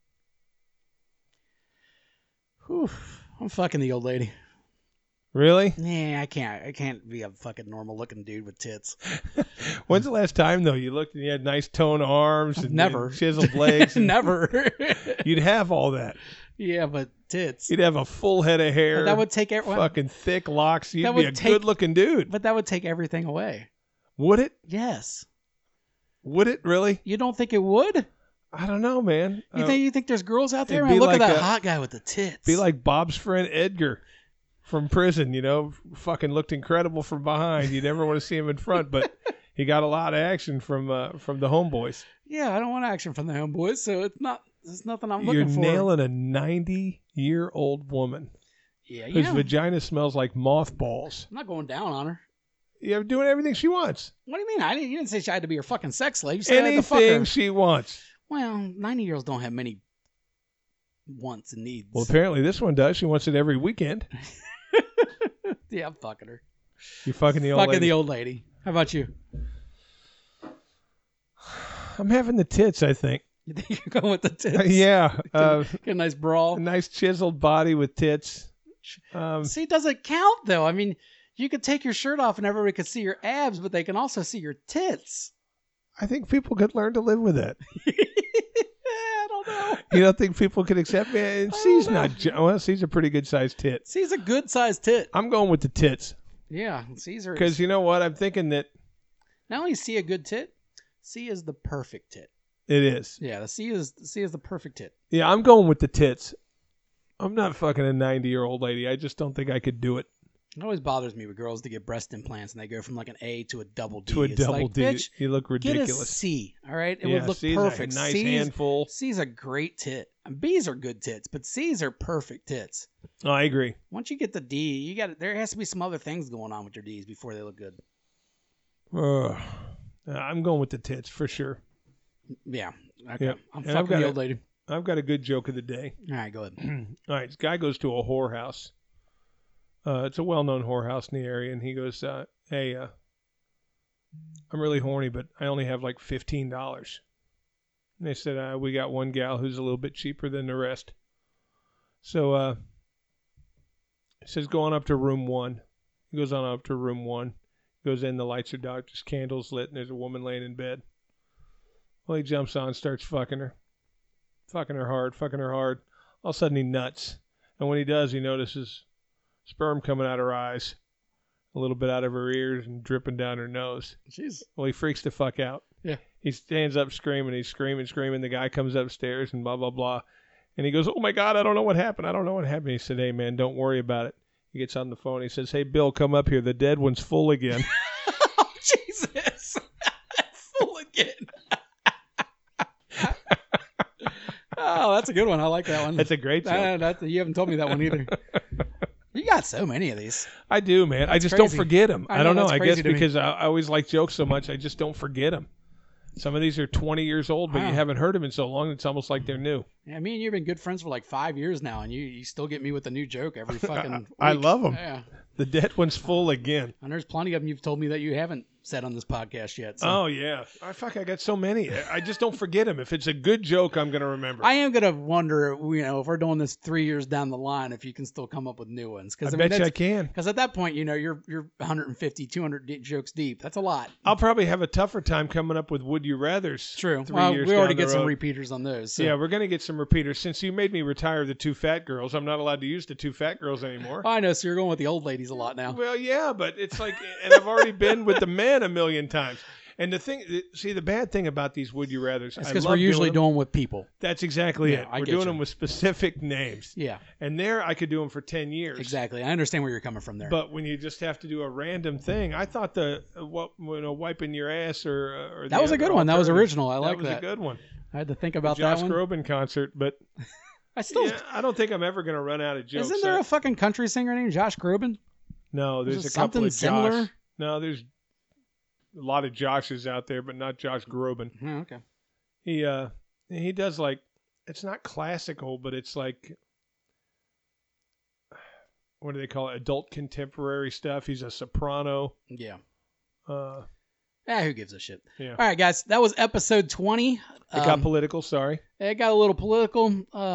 Whew. I'm fucking the old lady. Really? Yeah, I can't be a fucking normal looking dude with tits. When's the last time though you looked and you had nice toned arms and never chiseled legs? Never. You'd have all that. Yeah, but tits. You'd have a full head of hair. But that would take fucking thick locks. You'd be a good looking dude. But that would take everything away. Would it? Yes. Would it really? You don't think it would? I don't know, man. You think there's girls out there? Man, look at that hot guy with the tits. Be like Bob's friend Edgar from prison, fucking looked incredible from behind. You never want to see him in front, but he got a lot of action from the homeboys. Yeah, I don't want action from the homeboys, so it's nothing I'm looking for. You're nailing a 90-year-old woman. Yeah, whose vagina smells like mothballs. I'm not going down on her. You're doing everything she wants. What do you mean? You didn't say she had to be your fucking sex slave. You said anything I had to fuck her. She wants. Well, 90-year-olds don't have many wants and needs. Well, apparently this one does. She wants it every weekend. Yeah, I'm fucking her. You're fucking the old lady. Fucking the old lady. How about you? I'm having the tits, I think. You think you're going with the tits? Yeah. Get a nice brawl. A nice chiseled body with tits. See, does it count, though? I mean, you could take your shirt off and everybody could see your abs, but they can also see your tits. I think people could learn to live with that. I don't know. You don't think people could accept me? C's a pretty good sized tit. C's a good sized tit. I'm going with the tits. Yeah, C's are. Because you know what? I'm thinking that. Not only is C a good tit, C is the perfect tit. It is. Yeah, the C is the perfect tit. Yeah, I'm going with the tits. I'm not fucking a 90-year-old lady. I just don't think I could do it. It always bothers me with girls to get breast implants and they go from like an A to a double D. To a double D. Bitch, you look ridiculous. Get a C, all right? It would look C's perfect. A nice handful. C's a great tit. And B's are good tits, but C's are perfect tits. Oh, I agree. Once you get the D, there has to be some other things going on with your D's before they look good. I'm going with the tits for sure. Yeah. Okay. Yep. I'm fucking the old lady. I've got a good joke of the day. All right, go ahead. All right, this guy goes to a whorehouse. It's a well-known whorehouse in the area, and he goes, hey, I'm really horny, but I only have like $15. And they said, we got one gal who's a little bit cheaper than the rest. So he says, go on up to room 1. He goes on up to room 1. Goes in, the lights are dark, just candles lit, and there's a woman laying in bed. Well, he jumps on, starts fucking her. Fucking her hard. All of a sudden, he nuts. And when he does, he notices sperm coming out her eyes, a little bit out of her ears, and dripping down her nose. Jeez. Well, he freaks the fuck out. Yeah. He stands up screaming. He's screaming. The guy comes upstairs and blah, blah, blah. And he goes, oh, my God, I don't know what happened. He said, hey, man, don't worry about it. He gets on the phone. He says, hey, Bill, come up here. The dead one's full again. Oh, Jesus. Full again. Oh, that's a good one. I like that one. That's a great joke. You haven't told me that one either. You got so many of these. I do, man. I just crazy. don't forget them. I don't know. I guess because I always like jokes so much, I just don't forget them. Some of these are 20 years old, but you haven't heard them in so long, it's almost like they're new. Yeah, me and you have been good friends for like 5 years now, and you still get me with a new joke every fucking week. I love them. Yeah. The dead one's full again. And there's plenty of them you've told me that you haven't said on this podcast yet. So. Oh, yeah. I got so many. I just don't forget them. If it's a good joke, I'm going to remember. I am going to wonder, if we're doing this 3 years down the line, if you can still come up with new ones. I bet you I can. Because at that point, you're 150, 200 jokes deep. That's a lot. I'll probably have a tougher time coming up with Would You Rathers. True. 3 years we already down get the some road. repeaters on those. So. Yeah, we're going to get some repeaters. Since you made me retire the 2 fat girls, I'm not allowed to use the 2 fat girls anymore. I know, so you're going with the old ladies a lot now. Well, yeah, but it's like, and I've already been with the men a million times. And the bad thing about these Would You Rathers, it's because we're usually doing with people. That's exactly it. We're doing them with specific names. Yeah. And there, I could do them for 10 years. Exactly. I understand where you're coming from there. But when you just have to do a random thing, I thought wiping your ass or that was a good one. That was original. I like that. That was a good one. I had to think about Josh that one. Groban concert, but I don't think I'm ever going to run out of jokes. Isn't there a fucking country singer named Josh Groban? No, there's a couple of Josh. Similar? No, there's a lot of Joshes out there, but not Josh Groban. Oh, okay. He does like, it's not classical, but it's like, what do they call it? Adult contemporary stuff. He's a soprano. Yeah. Who gives a shit? Yeah. All right, guys. That was episode 20. It got political. Sorry. It got a little political.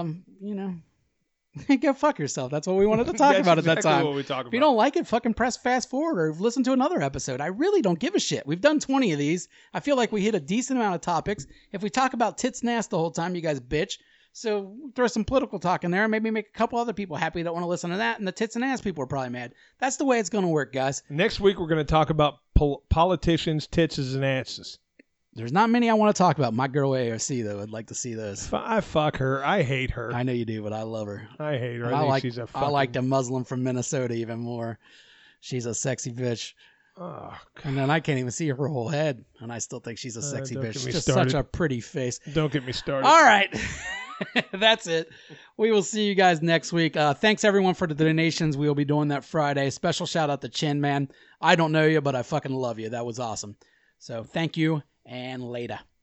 Go fuck yourself. That's what we wanted to talk about at that time. What we talk about. If you don't like it, fucking press fast forward or listen to another episode. I really don't give a shit. We've done 20 of these. I feel like we hit a decent amount of topics. If we talk about tits and ass the whole time, you guys bitch. So throw some political talk in there. Maybe make a couple other people happy that want to listen to that. And the tits and ass people are probably mad. That's the way it's going to work, guys. Next week, we're going to talk about politicians, tits and asses. There's not many I want to talk about. My girl AOC, though, I'd like to see those. I fuck her. I hate her. I know you do, but I love her. I hate her. I think she's a fucking... I like the Muslim from Minnesota even more. She's a sexy bitch. Oh, and then I can't even see her whole head, and I still think she's a sexy bitch. She's just started. Such a pretty face. Don't get me started. All right. That's it. We will see you guys next week. Thanks, everyone, for the donations. We will be doing that Friday. Special shout out to Chin Man. I don't know you, but I fucking love you. That was awesome. So thank you, and later.